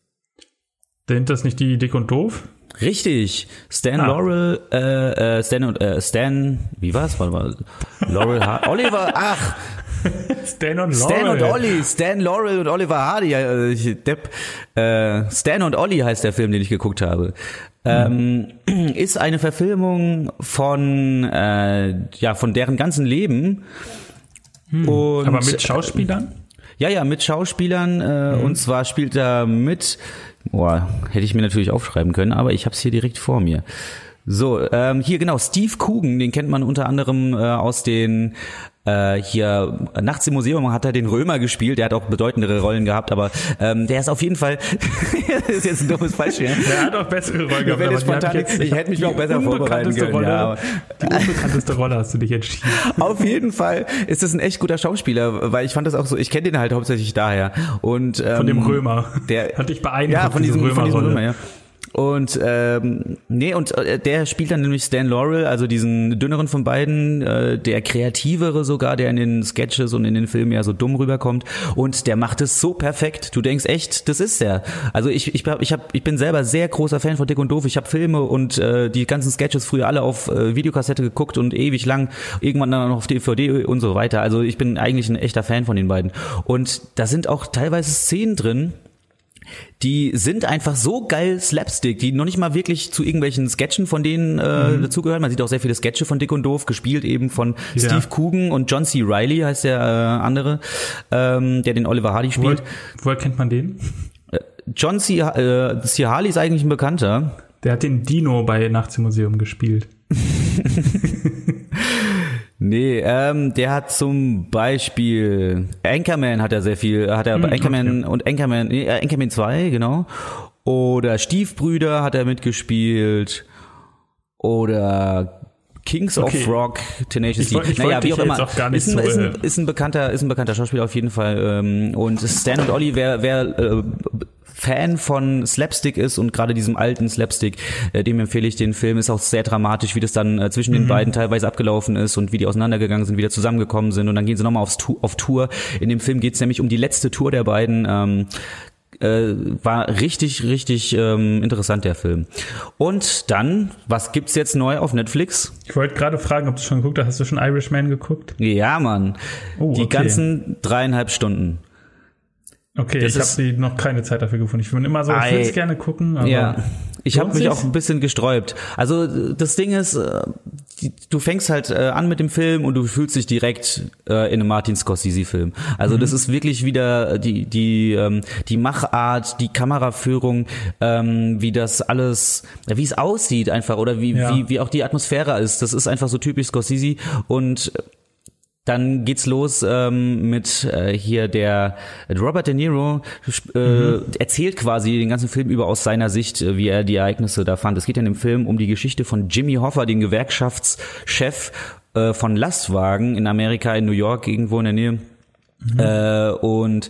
Sind das nicht die Dick und Doof? Richtig, Stan ah. Laurel, äh, äh, Stan und äh, Stan, wie war's? Warte mal, Laurel Hardy, Oliver, ach, Stan und Laurel, Stan und Olli, Stan Laurel und Oliver Hardy, äh, ich, Depp, äh, Stan und Olli heißt der Film, den ich geguckt habe. Ähm, hm. Ist eine Verfilmung von, äh, ja, von deren ganzen Leben. Hm. Und, aber mit Schauspielern? Ja, ja, mit Schauspielern. Äh, hm. Und zwar spielt er mit. Boah, hätte ich mir natürlich aufschreiben können, aber ich habe es hier direkt vor mir. So, ähm, hier genau, Steve Coogan, den kennt man unter anderem äh, aus den äh, hier Nachts im Museum hat er den Römer gespielt, der hat auch bedeutendere Rollen gehabt, aber ähm, der ist auf jeden Fall das ist jetzt ein dummes Beispiel. Der hat auch bessere Rollen gehabt. Aber spontan, ich, ich hätte mich auch besser vorbereiten können. Rolle, ja, die unbekannteste Rolle hast du dich entschieden. Auf jeden Fall ist das ein echt guter Schauspieler, weil ich fand das auch so, ich kenne den halt hauptsächlich daher. Und ähm, von dem Römer. Der hat dich beeindruckt. Ja, von diesem, von diesem Römer, ja. Und ähm, nee, und äh, der spielt dann nämlich Stan Laurel, also diesen dünneren von beiden, äh, der kreativere sogar, der in den Sketches und in den Filmen ja so dumm rüberkommt. Und der macht es so perfekt. Du denkst echt, das ist der. Also ich ich ich hab, ich bin selber sehr großer Fan von Dick und Doof. Ich habe Filme und äh, die ganzen Sketches früher alle auf äh, Videokassette geguckt und ewig lang, irgendwann dann noch auf D V D und so weiter. Also ich bin eigentlich ein echter Fan von den beiden. Und da sind auch teilweise Szenen drin, die sind einfach so geil Slapstick, die noch nicht mal wirklich zu irgendwelchen Sketchen von denen äh, mhm. dazugehören. Man sieht auch sehr viele Sketche von Dick und Doof, gespielt eben von ja. Steve Coogan und John C. Reilly heißt der äh, andere, ähm, der den Oliver Hardy spielt. Woher, woher kennt man den? Äh, John C. Äh, C. Harley ist eigentlich ein Bekannter. Der hat den Dino bei Nachts im Museum gespielt. Nee, ähm, der hat zum Beispiel Anchorman hat er sehr viel, hat er bei hm, Anchorman okay. und Anchorman, nee, Anchorman zwei, genau. Oder Stiefbrüder hat er mitgespielt. Oder Kings okay. of Rock, Tenacious D. Ich, naja, wie auch immer. Auch gar nicht ist, ein, so, ist, ein, ist ein bekannter, ist ein bekannter Schauspieler auf jeden Fall. Und Stan und Ollie, wer, wer äh, Fan von Slapstick ist und gerade diesem alten Slapstick, äh, dem empfehle ich den Film. Ist auch sehr dramatisch, wie das dann äh, zwischen mhm. den beiden teilweise abgelaufen ist und wie die auseinandergegangen sind, wieder zusammengekommen sind und dann gehen sie nochmal aufs tu- auf Tour. In dem Film geht es nämlich um die letzte Tour der beiden. Ähm, äh, war richtig, richtig ähm, interessant, der Film. Und dann, was gibt's jetzt neu auf Netflix? Ich wollte gerade fragen, ob du schon geguckt hast. Hast du schon Irishman geguckt? Ja, Mann. Oh, die okay. ganzen dreieinhalb Stunden. Okay, das ich habe noch keine Zeit dafür gefunden. Ich würde immer so, ich will es gerne gucken, aber ja, ich habe mich auch ein bisschen gesträubt. Also das Ding ist, du fängst halt an mit dem Film und du fühlst dich direkt in einem Martin Scorsese-Film. Also mhm. das ist wirklich wieder die die die Machart, die Kameraführung, wie das alles, wie es aussieht einfach oder wie ja. wie wie auch die Atmosphäre ist. Das ist einfach so typisch Scorsese und dann geht's los ähm, mit äh, hier der Robert De Niro äh, mhm. erzählt quasi den ganzen Film über aus seiner Sicht, äh, wie er die Ereignisse da fand. Es geht ja in dem Film um die Geschichte von Jimmy Hoffa, dem Gewerkschaftschef äh, von Lastwagen in Amerika, in New York, irgendwo in der Nähe. Mhm. Äh, und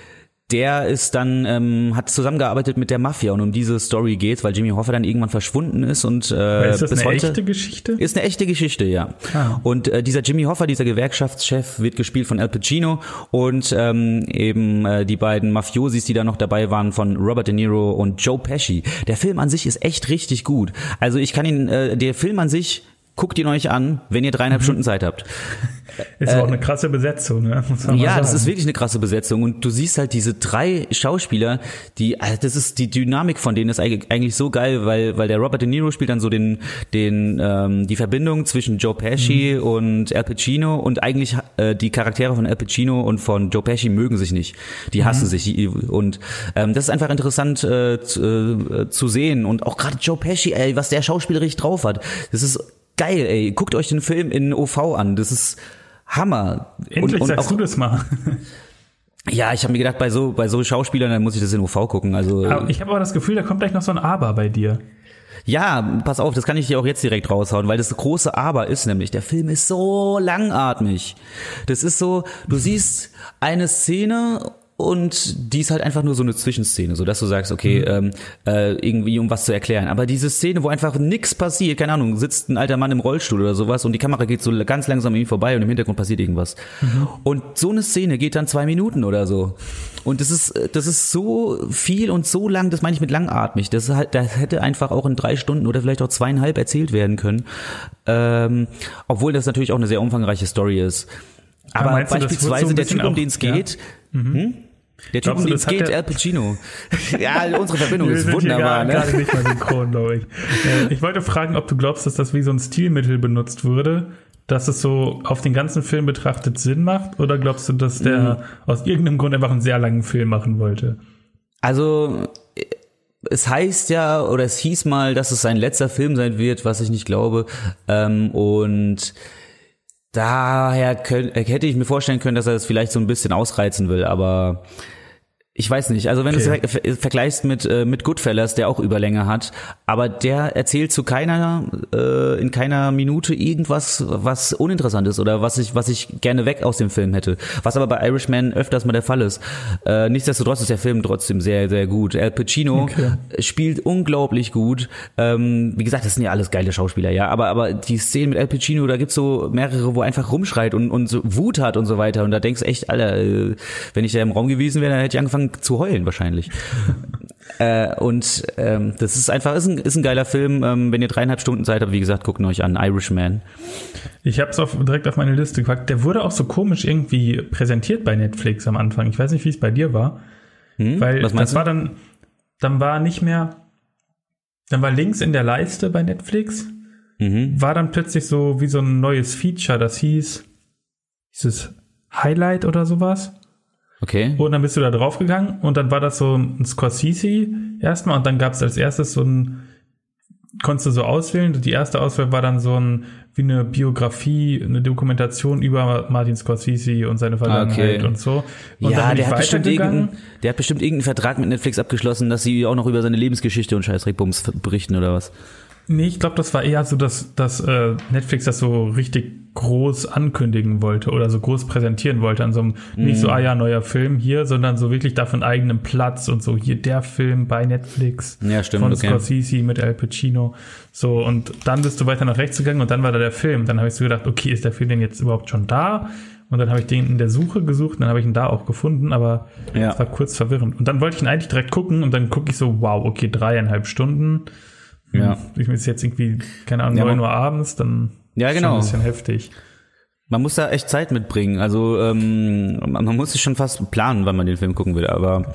der ist dann, ähm, hat zusammengearbeitet mit der Mafia und um diese Story geht's, weil Jimmy Hoffa dann irgendwann verschwunden ist und äh, ist das bis eine heute echte Geschichte? Ist eine echte Geschichte, ja. Ah. Und äh, dieser Jimmy Hoffa, dieser Gewerkschaftschef, wird gespielt von Al Pacino und ähm, eben äh, die beiden Mafiosis, die da noch dabei waren, von Robert De Niro und Joe Pesci. Der Film an sich ist echt richtig gut. Also ich kann ihn, äh, der Film an sich, guckt ihn euch an, wenn ihr dreieinhalb mhm. Stunden Zeit habt. Ist auch eine krasse Besetzung, ne? Muss man ja, mal das ist wirklich eine krasse Besetzung und du siehst halt diese drei Schauspieler, die, also das ist die Dynamik von denen ist eigentlich so geil, weil weil der Robert De Niro spielt dann so den den ähm, die Verbindung zwischen Joe Pesci mhm. und Al Pacino und eigentlich äh, die Charaktere von Al Pacino und von Joe Pesci mögen sich nicht, die hassen mhm. sich und ähm, das ist einfach interessant äh, zu, äh, zu sehen und auch gerade Joe Pesci, ey, was der schauspielerisch drauf hat, das ist geil, ey, guckt euch den Film in O V an, das ist Hammer. Endlich und, und sagst auch, du das mal. Ja, ich habe mir gedacht, bei so bei so Schauspielern, dann muss ich das in O V gucken. Also aber ich habe aber das Gefühl, da kommt gleich noch so ein Aber bei dir. Ja, pass auf, das kann ich dir auch jetzt direkt raushauen, weil das große Aber ist nämlich, der Film ist so langatmig. Das ist so, du siehst eine Szene und die ist halt einfach nur so eine Zwischenszene, so dass du sagst, okay, mhm. ähm, äh, irgendwie um was zu erklären. Aber diese Szene, wo einfach nichts passiert, keine Ahnung, sitzt ein alter Mann im Rollstuhl oder sowas und die Kamera geht so ganz langsam an ihm vorbei und im Hintergrund passiert irgendwas. Mhm. Und so eine Szene geht dann zwei Minuten oder so. Und das ist, das ist so viel und so lang, das meine ich mit langatmig. Das ist halt, das hätte einfach auch in drei Stunden oder vielleicht auch zweieinhalb erzählt werden können. Ähm, obwohl das natürlich auch eine sehr umfangreiche Story ist. Aber, Aber beispielsweise so der Typ, um den es geht, ja? mhm. hm? Der Typ, um den es geht, Al Pacino. Ja, unsere Verbindung ist wunderbar. Ne? Gerade nicht mal synchron, glaube ich. Ich wollte fragen, ob du glaubst, dass das wie so ein Stilmittel benutzt wurde, dass es so auf den ganzen Film betrachtet Sinn macht, oder glaubst du, dass der mhm. aus irgendeinem Grund einfach einen sehr langen Film machen wollte? Also es heißt ja, oder es hieß mal, dass es sein letzter Film sein wird, was ich nicht glaube. Ähm, und daher könnt, hätte ich mir vorstellen können, dass er das vielleicht so ein bisschen ausreizen will, aber Ich weiß nicht, also wenn okay. du es ver- vergleichst mit äh, mit Goodfellas, der auch Überlänge hat, aber der erzählt zu keiner äh, in keiner Minute irgendwas, was uninteressant ist oder was ich was ich gerne weg aus dem Film hätte. Was aber bei Irishman öfters mal der Fall ist. Äh, nichtsdestotrotz ist der Film trotzdem sehr sehr gut. Al Pacino okay. spielt unglaublich gut. Ähm, wie gesagt, das sind ja alles geile Schauspieler, ja, aber aber die Szenen mit Al Pacino, da gibt's so mehrere, wo er einfach rumschreit und und so Wut hat und so weiter und da denkst du echt, Alter, äh, wenn ich da im Raum gewesen wäre, dann hätte ich angefangen zu heulen wahrscheinlich. äh, und ähm, das ist einfach, ist ein, ist ein geiler Film. Ähm, wenn ihr dreieinhalb Stunden Zeit habt, wie gesagt, guckt ihn euch an, Irishman. Ich habe es direkt auf meine Liste gepackt. Der wurde auch so komisch irgendwie präsentiert bei Netflix am Anfang. Ich weiß nicht, wie es bei dir war. Hm? Weil Was das du? war dann, dann war nicht mehr, dann war links in der Leiste bei Netflix, mhm. war dann plötzlich so wie so ein neues Feature, das hieß, hieß es Highlight oder sowas. Okay. Und dann bist du da draufgegangen und dann war das so ein Scorsese erstmal und dann gab es als erstes so ein, konntest du so auswählen, die erste Auswahl war dann so ein, wie eine Biografie, eine Dokumentation über Martin Scorsese und seine Vergangenheit okay. und so. Und ja, der hat, bestimmt irgendein, der hat bestimmt irgendeinen Vertrag mit Netflix abgeschlossen, dass sie auch noch über seine Lebensgeschichte und Scheißdreckbums berichten oder was? Nee, ich glaube, das war eher so, dass, dass äh, Netflix das so richtig groß ankündigen wollte oder so groß präsentieren wollte an so einem, mm. nicht so, ah ja, neuer Film hier, sondern so wirklich davon eigenem Platz und so, hier der Film bei Netflix ja, stimmt, von okay. Scorsese mit Al Pacino. So, und dann bist du weiter nach rechts gegangen und dann war da der Film. Dann habe ich so gedacht, okay, ist der Film denn jetzt überhaupt schon da? Und dann habe ich den in der Suche gesucht und dann habe ich ihn da auch gefunden, aber es ja. war kurz verwirrend. Und dann wollte ich ihn eigentlich direkt gucken und dann gucke ich so, wow, okay, dreieinhalb Stunden. Ja. Ich bin jetzt irgendwie, keine Ahnung, ja, neun Uhr abends, dann ja, genau. ist schon ein bisschen heftig. Man muss da echt Zeit mitbringen. Also ähm, man muss sich schon fast planen, wann man den Film gucken will. Aber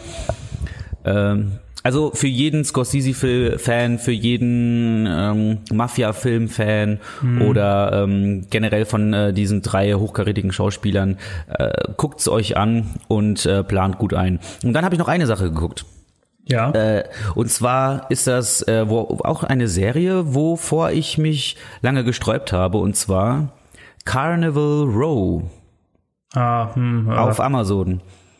ähm, also für jeden Scorsese-Fan, für jeden ähm, Mafia-Film-Fan hm. oder ähm, generell von äh, diesen drei hochkarätigen Schauspielern, äh, guckt's euch an und äh, plant gut ein. Und dann habe ich noch eine Sache geguckt. Ja. Äh, und zwar ist das äh, wo, auch eine Serie, wovor ich mich lange gesträubt habe, und zwar Carnival Row ah, hm, ja. auf Amazon.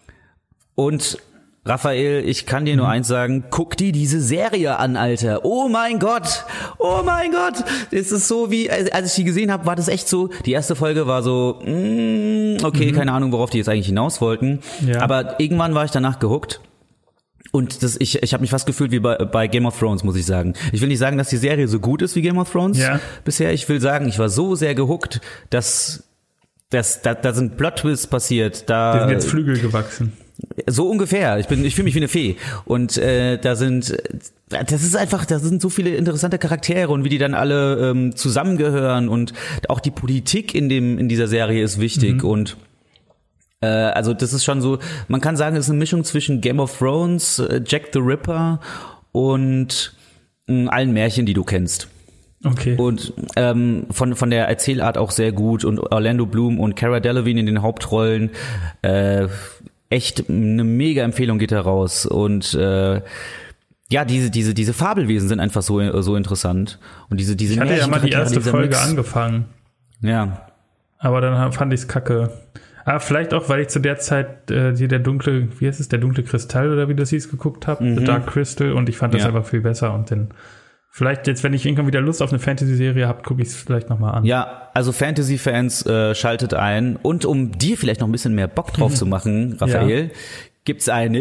Und Raphael, ich kann dir nur mhm. eins sagen, guck dir diese Serie an, Alter. Oh mein Gott, oh mein Gott. Es ist so wie, als ich die gesehen habe, war das echt so, die erste Folge war so, mm, okay, mhm. keine Ahnung, worauf die jetzt eigentlich hinaus wollten. Ja. Aber irgendwann war ich danach gehuckt. Und das, ich, ich habe mich fast gefühlt wie bei, bei Game of Thrones, muss ich sagen. Ich will nicht sagen, dass die Serie so gut ist wie Game of Thrones ja. bisher. Ich will sagen, ich war so sehr gehuckt, dass, dass da, da sind Plot-Twists passiert. Da Die sind jetzt Flügel gewachsen. So ungefähr. Ich bin, ich fühle mich wie eine Fee. Und äh, da sind, das ist einfach, da sind so viele interessante Charaktere und wie die dann alle ähm, zusammengehören und auch die Politik in dem in dieser Serie ist wichtig mhm. und also das ist schon so, man kann sagen, es ist eine Mischung zwischen Game of Thrones, Jack the Ripper und äh, allen Märchen, die du kennst. Okay. Und ähm, von von der Erzählart auch sehr gut und Orlando Bloom und Cara Delevingne in den Hauptrollen. Äh, echt eine mega Empfehlung geht da raus. Und äh, ja, diese diese diese Fabelwesen sind einfach so so interessant. Und diese diese Ich hatte ja mal die erste Folge Mix. angefangen. Ja. Aber dann fand ich's kacke. Ah, vielleicht auch, weil ich zu der Zeit äh, hier der dunkle, wie heißt es, der dunkle Kristall oder wie das hieß, geguckt habe, mhm. The Dark Crystal, und ich fand das ja. einfach viel besser. Und dann vielleicht jetzt, wenn ich irgendwann wieder Lust auf eine Fantasy-Serie habe, gucke ich es vielleicht nochmal an. Ja, also Fantasy-Fans, äh, schaltet ein. Und um dir vielleicht noch ein bisschen mehr Bock drauf zu machen, Raphael, ja. gibt's eine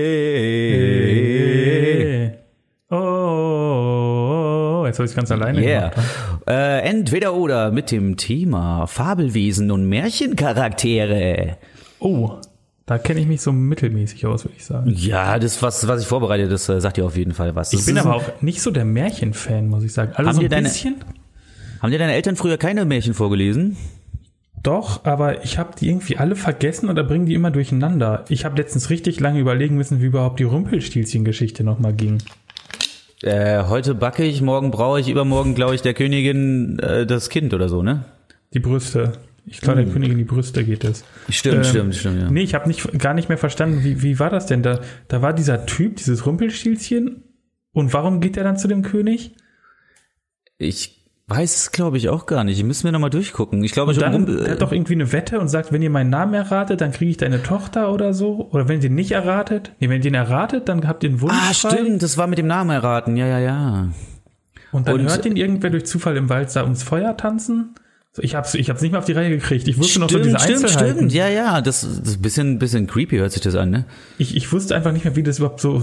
hey. Oh, jetzt habe ich es ganz alleine yeah. gemacht. Äh, entweder oder mit dem Thema Fabelwesen und Märchencharaktere. Oh, da kenne ich mich so mittelmäßig aus, würde ich sagen. Ja, das, was, was ich vorbereite, das äh, sagt dir auf jeden Fall was. Ich das bin aber auch nicht so der Märchenfan, muss ich sagen. Also haben so ein dir bisschen. Deine, haben dir deine Eltern früher keine Märchen vorgelesen? Doch, aber ich habe die irgendwie alle vergessen oder bringen die immer durcheinander. Ich habe letztens richtig lange überlegen müssen, wie überhaupt die Rumpelstilzchen-Geschichte nochmal ging. Äh, heute backe ich, morgen braue ich, übermorgen glaube ich der Königin äh, das Kind oder so, ne? Die Brüste. Ich glaube, uh. der Königin die Brüste geht es. Stimmt, ähm, stimmt, stimmt, ja. Nee, ich habe nicht, gar nicht mehr verstanden, wie, wie war das denn? Da, da war dieser Typ, dieses Rumpelstilzchen, und warum geht er dann zu dem König? Ich weiß es, glaube ich, auch gar nicht. Ich müssen wir nochmal durchgucken. Ich glaube, und schon dann rum, er hat doch irgendwie eine Wette und sagt, wenn ihr meinen Namen erratet, dann kriege ich deine Tochter oder so. Oder wenn ihr nicht erratet. Nee, wenn ihr ihn erratet, dann habt ihr einen Wunsch. Ah, stimmt, das war mit dem Namen erraten. Ja, ja, ja. Und dann und, hört ihn irgendwer durch Zufall im Wald da ums Feuer tanzen. Ich hab's, ich hab's nicht mehr auf die Reihe gekriegt. Ich wusste stimmt, noch so diese stimmt, Einzelheiten. Stimmt, ja, ja. Das, das ist ein bisschen, bisschen creepy hört sich das an, ne? Ich, ich wusste einfach nicht mehr, wie das überhaupt so,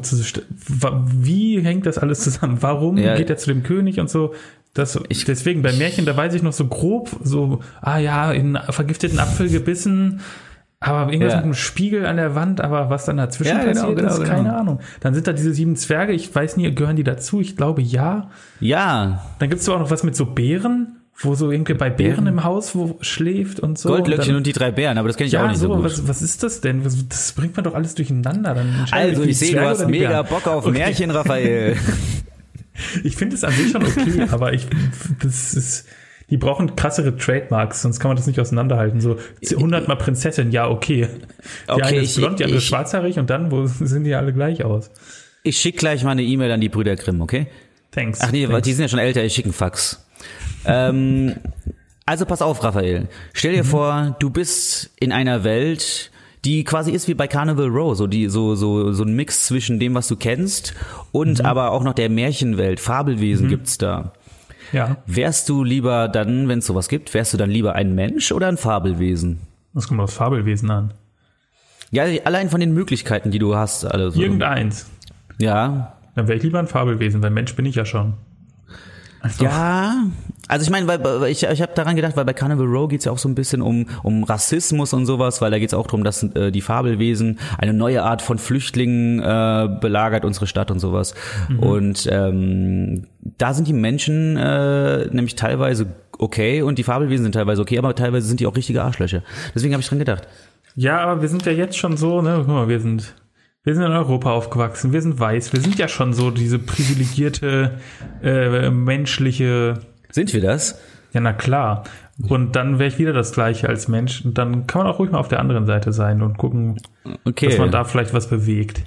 wie hängt das alles zusammen? Warum ja. geht er zu dem König und so? Das, ich, deswegen, bei Märchen, da weiß ich noch so grob, so, ah ja, in vergifteten Apfel gebissen, aber irgendwas ja. mit einem Spiegel an der Wand, aber was dann dazwischen ja, passiert, genau, ist genau, keine genau. Ahnung. Dann sind da diese sieben Zwerge, ich weiß nie, gehören die dazu? Ich glaube, ja. Ja. Dann gibt's auch noch was mit so Bären, wo so irgendwie bei Bären, Bären im Haus wo schläft und so. Goldlöckchen und, dann, und die drei Bären, aber das kenne ich ja, auch nicht so, so gut. Was, was ist das denn? Das bringt man doch alles durcheinander. Dann also, ich sehe, du hast mega Bären. Bock auf okay. Märchen, Raphael. Ich finde es an sich schon okay, aber ich, das ist, die brauchen krassere Trademarks, sonst kann man das nicht auseinanderhalten. So hundertmal Prinzessin, ja, okay. Die okay, eine ist ich, blond, die andere ich, schwarzhaarig und dann, wo sehen die alle gleich aus? Ich schicke gleich mal eine E-Mail an die Brüder Grimm, okay? Thanks. Ach nee, thanks. Die sind ja schon älter, ich schicke einen Fax. ähm, also pass auf, Raphael. Stell dir mhm. vor, du bist in einer Welt, die quasi ist wie bei Carnival Row, so die so so so ein Mix zwischen dem, was du kennst und mhm. aber auch noch der Märchenwelt. Fabelwesen mhm. gibt's da. Ja. Wärst du lieber dann, wenn es sowas gibt, wärst du dann lieber ein Mensch oder ein Fabelwesen? Das kommt aufs Fabelwesen an. Ja, allein von den Möglichkeiten, die du hast. Also. Irgendeins. Ja. Dann wäre ich lieber ein Fabelwesen, weil Mensch bin ich ja schon. Einfach. Ja, also ich meine, weil, weil ich, ich habe daran gedacht, weil bei Carnival Row geht's ja auch so ein bisschen um um Rassismus und sowas, weil da geht's auch darum, dass äh, die Fabelwesen eine neue Art von Flüchtlingen äh, belagert unsere Stadt und sowas. Mhm. Und ähm, da sind die Menschen äh, nämlich teilweise okay und die Fabelwesen sind teilweise okay, aber teilweise sind die auch richtige Arschlöcher. Deswegen habe ich dran gedacht. Ja, aber wir sind ja jetzt schon so, ne, guck mal, wir sind Wir sind in Europa aufgewachsen, wir sind weiß, wir sind ja schon so diese privilegierte, äh, menschliche... Sind wir das? Ja, na klar. Und dann wäre ich wieder das Gleiche als Mensch. Und dann kann man auch ruhig mal auf der anderen Seite sein und gucken, okay. dass man da vielleicht was bewegt.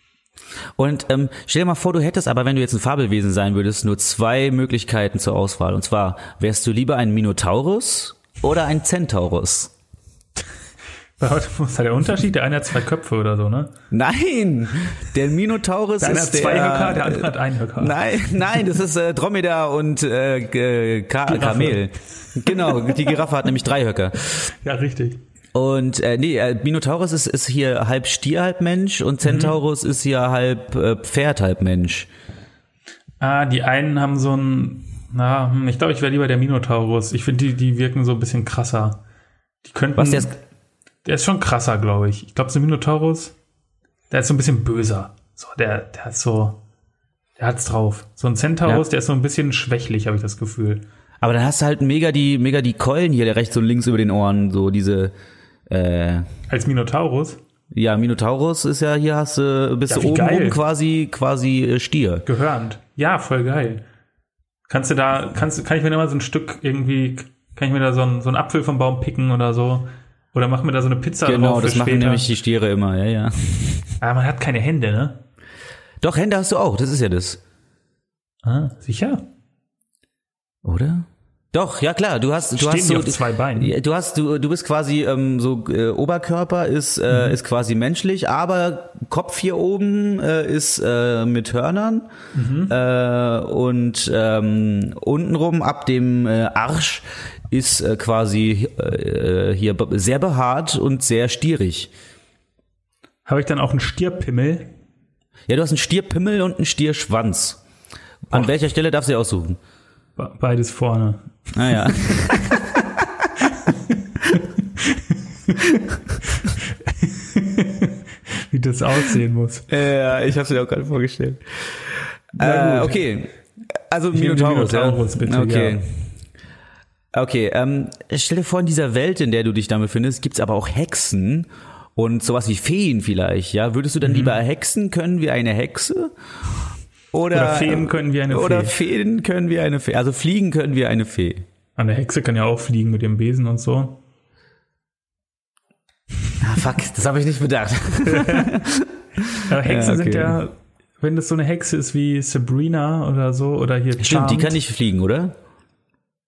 Und ähm, stell dir mal vor, du hättest aber, wenn du jetzt ein Fabelwesen sein würdest, nur zwei Möglichkeiten zur Auswahl. Und zwar, wärst du lieber ein Minotaurus oder ein Centaurus? Was ist da der Unterschied? Der eine hat zwei Köpfe oder so, ne? Nein, der Minotaurus der eine ist hat zwei der, Höcker, der andere hat einen Höcker. Nein, nein, das ist äh, Dromedar und äh, Ka- Kamel. Genau, die Giraffe hat nämlich drei Höcker. Ja, richtig. Und äh, nee, äh, Minotaurus ist, ist hier halb Stier, halb Mensch und Centaurus mhm. ist hier halb äh, Pferd, halb Mensch. Ah, die einen haben so ein, na, ich glaube, ich wäre lieber der Minotaurus. Ich finde, die, die wirken so ein bisschen krasser. Die könnten... Was, der ist, Der ist schon krasser, glaube ich. Ich glaube, so ein Minotaurus, der ist so ein bisschen böser. So, der, der hat so, der hat's drauf. So ein Centaurus, ja. der ist so ein bisschen schwächlich, habe ich das Gefühl. Aber dann hast du halt mega die, mega die Keulen hier, der rechts und links über den Ohren, so diese, äh. Als Minotaurus? Ja, Minotaurus ist ja, hier hast du, bist ja, du oben, oben quasi, quasi Stier. Gehörend. Ja, voll geil. Kannst du da, kannst, kann ich mir da mal so ein Stück irgendwie, kann ich mir da so ein, so einen Apfel vom Baum picken oder so? Oder machen wir da so eine Pizza genau, drauf für das machen später. Nämlich die Stiere immer, ja, ja. Aber man hat keine Hände, ne? Doch, Hände hast du auch, das ist ja das. Ah, sicher? Oder? Doch, ja klar, du hast, du Stehen hast die so, auf zwei Beinen. Du hast, du, du bist quasi ähm, so äh, Oberkörper ist äh, mhm. ist quasi menschlich, aber Kopf hier oben äh, ist äh, mit Hörnern mhm. äh, und ähm, untenrum ab dem äh, Arsch ist äh, quasi äh, hier be- sehr behaart und sehr stierig. Habe ich dann auch einen Stierpimmel? Ja, du hast einen Stierpimmel und einen Stierschwanz. An Och. welcher Stelle darfst du dir aussuchen? Be- beides vorne. Ah ja. Wie das aussehen muss. Ja, ich habe es mir auch gerade vorgestellt. Äh, okay, also Minotaurus, Minotaurus ja? bitte, okay. Ja. Okay, ähm, stell dir vor, in dieser Welt, in der du dich da befindest, gibt's aber auch Hexen und sowas wie Feen vielleicht, ja? Würdest du dann mhm. lieber hexen können wie eine Hexe? Oder, oder Feen können wie eine Fee. Oder Feen können wie eine Fee. Also fliegen können wie eine Fee. Eine Hexe kann ja auch fliegen mit dem Besen und so. Ah, fuck, das habe ich nicht bedacht. Aber Hexen ja, okay. sind ja, wenn das so eine Hexe ist wie Sabrina oder so, oder hier Stimmt, Charmed. die kann nicht fliegen, oder?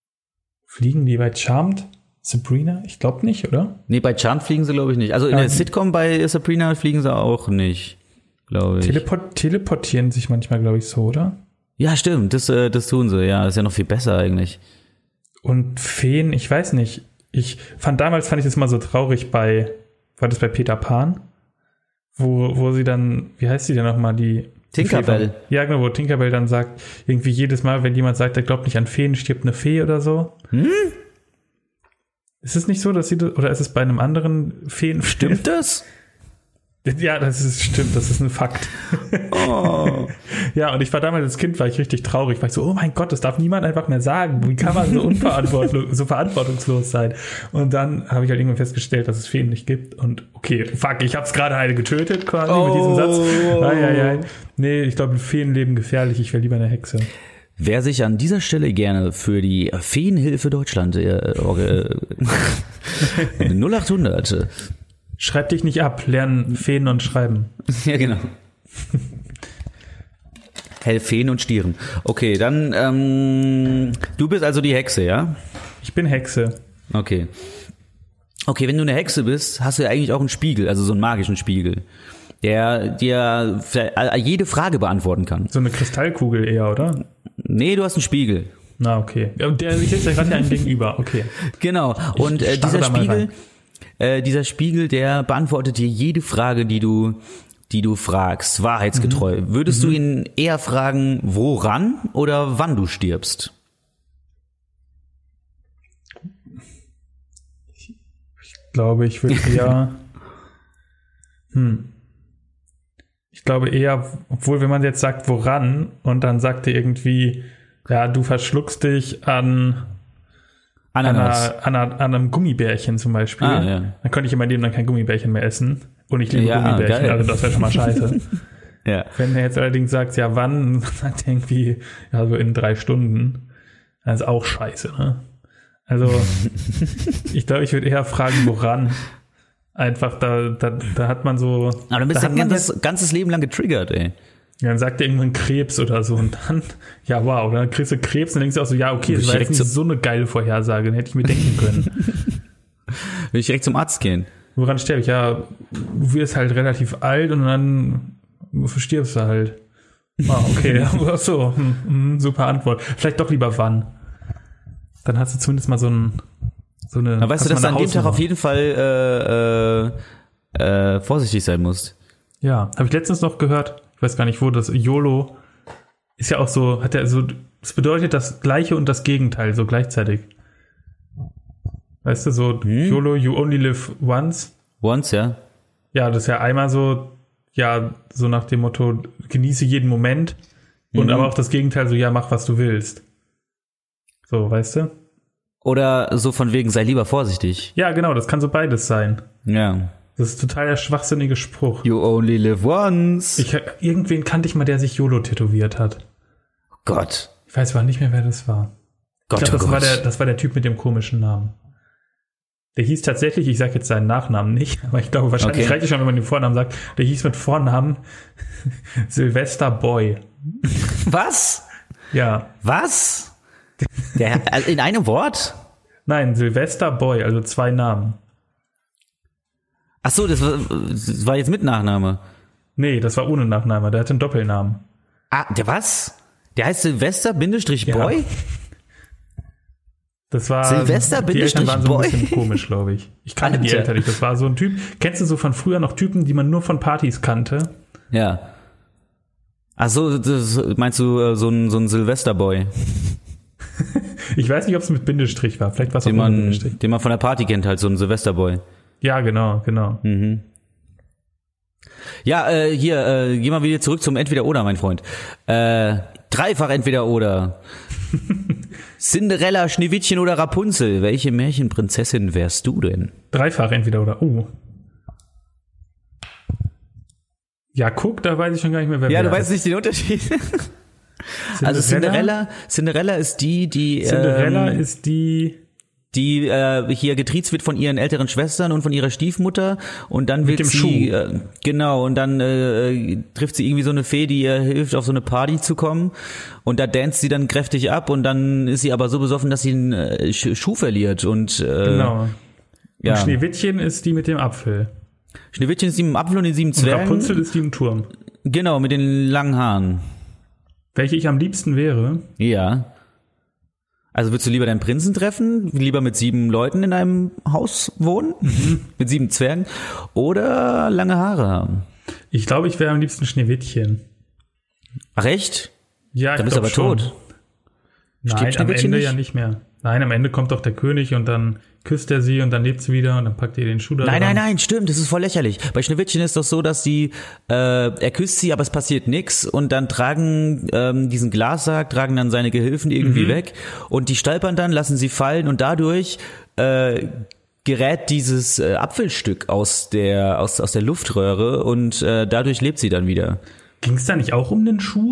Fliegen die bei Charmed? Sabrina? Ich glaube nicht, oder? Nee, bei Charmed fliegen sie, glaube ich, nicht. Also in ja, der Sitcom bei Sabrina fliegen sie auch nicht, glaube ich. Teleport- teleportieren sich manchmal, glaube ich, so, oder? Ja, stimmt, das, äh, das tun sie. Ja, das ist ja noch viel besser eigentlich. Und Feen, ich weiß nicht. Ich fand damals, fand ich das mal so traurig bei, war das bei Peter Pan? Wo, wo sie dann, wie heißt sie denn nochmal, die Tinkerbell. Die ja, genau, wo Tinkerbell dann sagt, irgendwie jedes Mal, wenn jemand sagt, er glaubt nicht an Feen, stirbt eine Fee oder so. Hm? Ist es nicht so, dass sie das, oder ist es bei einem anderen Feen? Stimmt das? Ja, das ist, stimmt, das ist ein Fakt. Oh. Ja, und ich war damals als Kind, war ich richtig traurig, weil ich so, oh mein Gott, das darf niemand einfach mehr sagen. Wie kann man so unverantwortlich, so verantwortungslos sein? Und dann habe ich halt irgendwann festgestellt, dass es Feen nicht gibt. Und okay, fuck, ich habe es gerade eine getötet quasi oh. mit diesem Satz. Ai, ai, ai. Nee, ich glaube, Feen leben gefährlich, ich wäre lieber eine Hexe. Wer sich an dieser Stelle gerne für die Feenhilfe Deutschland äh, äh, null acht hundert Schreib dich nicht ab, lernen Feen und Schreiben. Ja, genau. Hellfeen und Stieren. Okay, dann, ähm, du bist also die Hexe, ja? Ich bin Hexe. Okay. Okay, wenn du eine Hexe bist, hast du ja eigentlich auch einen Spiegel, also so einen magischen Spiegel, der dir jede Frage beantworten kann. So eine Kristallkugel eher, oder? Nee, du hast einen Spiegel. Na, okay. Ja, der sitzt ja gerade einem gegenüber, okay. Genau, und äh, dieser Spiegel... Äh, dieser Spiegel, der beantwortet dir jede Frage, die du, die du fragst, wahrheitsgetreu. Mhm. Würdest mhm. du ihn eher fragen, woran oder wann du stirbst? Ich, ich glaube, ich würde eher, hm. ich glaube eher, obwohl wenn man jetzt sagt, woran, und dann sagt er irgendwie, ja, du verschluckst dich an An, einer, an, einer, an einem Gummibärchen zum Beispiel. Ah, ja. Dann könnte ich in meinem Leben dann kein Gummibärchen mehr essen. Und ich liebe ja, Gummibärchen, geil. Also das wäre schon mal scheiße. Ja. Wenn er jetzt allerdings sagt, ja wann, dann sagt er irgendwie, ja so in drei Stunden. Das ist auch scheiße, ne? Also ich glaube, ich würde eher fragen, woran. Einfach, da, da, da hat man so... Aber dann bist du ein ganzes, ganzes Leben lang getriggert, ey. Ja, dann sagt er irgendwann Krebs oder so und dann, ja wow, dann kriegst du Krebs und dann denkst du auch so, ja okay, das war jetzt nicht so eine geile Vorhersage, dann hätte ich mir denken können. Will ich direkt zum Arzt gehen? Woran sterbe ich? Ja, du wirst halt relativ alt und dann stirbst du halt. Ah, okay, ach so, hm, hm, super Antwort. Vielleicht doch lieber wann. Dann hast du zumindest mal so, ein, so eine... Na, weißt du, dass du an dem Tag auf jeden Fall äh, äh, äh, vorsichtig sein musst? Ja, habe ich letztens noch gehört, ich weiß gar nicht wo, das YOLO ist ja auch so, hat ja so, es bedeutet das Gleiche und das Gegenteil so gleichzeitig. Weißt du, so hm? YOLO, you only live once. Once, ja. Ja, das ist ja einmal so, ja, so nach dem Motto, genieße jeden Moment und mhm. aber auch das Gegenteil so, ja, mach was du willst. So, weißt du? Oder so von wegen, sei lieber vorsichtig. Ja, genau, das kann so beides sein. Ja. Das ist total der schwachsinnige Spruch. You only live once. Ich, irgendwen kannte ich mal, der sich YOLO tätowiert hat. Gott. Ich weiß aber nicht mehr, wer das war. Gott, ich glaube, oh das, Gott. war der, das war der Typ mit dem komischen Namen. Der hieß tatsächlich, ich sage jetzt seinen Nachnamen nicht, aber ich glaube, wahrscheinlich okay. reicht es schon, wenn man den Vornamen sagt. Der hieß mit Vornamen Sylvester Boy. Was? Ja. Was? Der, also in einem Wort? Nein, Sylvester Boy, also zwei Namen. Ach so, das war, das war jetzt mit Nachname. Nee, das war ohne Nachname, der hatte einen Doppelnamen. Ah, der was? Der heißt Silvester Bindestrich Boy? Ja. Das war, Silvester die Eltern waren so Boy? ein bisschen komisch, glaube ich. Ich kannte Alter. die Eltern nicht, das war so ein Typ. Kennst du so von früher noch Typen, die man nur von Partys kannte? Ja. Ach so, das meinst du so ein, so ein Silvesterboy? Ich weiß nicht, ob es mit Bindestrich war, vielleicht war es auch den man, mit Bindestrich. Den man von der Party kennt, halt so ein Silvesterboy. Ja, genau, genau. Mhm. Ja, äh, hier, äh, geh mal wieder zurück zum Entweder-Oder, mein Freund. Äh, dreifach Entweder-Oder. Cinderella, Schneewittchen oder Rapunzel. Welche Märchenprinzessin wärst du denn? Dreifach Entweder-Oder. Oh. Ja, guck, da weiß ich schon gar nicht mehr, wer Ja, wer du weißt nicht den Unterschied. Cinderella? Also Cinderella, Cinderella ist die, die... Cinderella ähm, ist die... die äh, hier getriezt wird von ihren älteren Schwestern und von ihrer Stiefmutter und dann wird sie äh, genau und dann äh, trifft sie irgendwie so eine Fee, die ihr hilft, auf so eine Party zu kommen und da danst sie dann kräftig ab und dann ist sie aber so besoffen, dass sie einen äh, Schuh verliert und äh, genau. Ja. Und Schneewittchen ist die mit dem Apfel. Schneewittchen ist die mit dem Apfel und den sieben Zwergen. Und Rapunzel ist die im Turm. Genau, mit den langen Haaren. Welche ich am liebsten wäre? Ja. Also würdest du lieber deinen Prinzen treffen, lieber mit sieben Leuten in einem Haus wohnen, mhm. mit sieben Zwergen oder lange Haare haben? Ich glaube, ich wäre am liebsten Schneewittchen. Ach echt? Ja, ich Dann bist du aber schon. tot. Nein, am Ende nicht? ja nicht mehr. Nein, am Ende kommt doch der König und dann küsst er sie und dann lebt sie wieder und dann packt ihr den Schuh da Nein, dran. nein, nein, stimmt, das ist voll lächerlich. Bei Schneewittchen ist doch so, dass sie, äh, er küsst sie, aber es passiert nix und dann tragen ähm, diesen Glassack, tragen dann seine Gehilfen irgendwie mhm. weg und die stolpern dann, lassen sie fallen und dadurch äh, gerät dieses äh, Apfelstück aus der aus aus der Luftröhre und äh, dadurch lebt sie dann wieder. Ging es da nicht auch um den Schuh?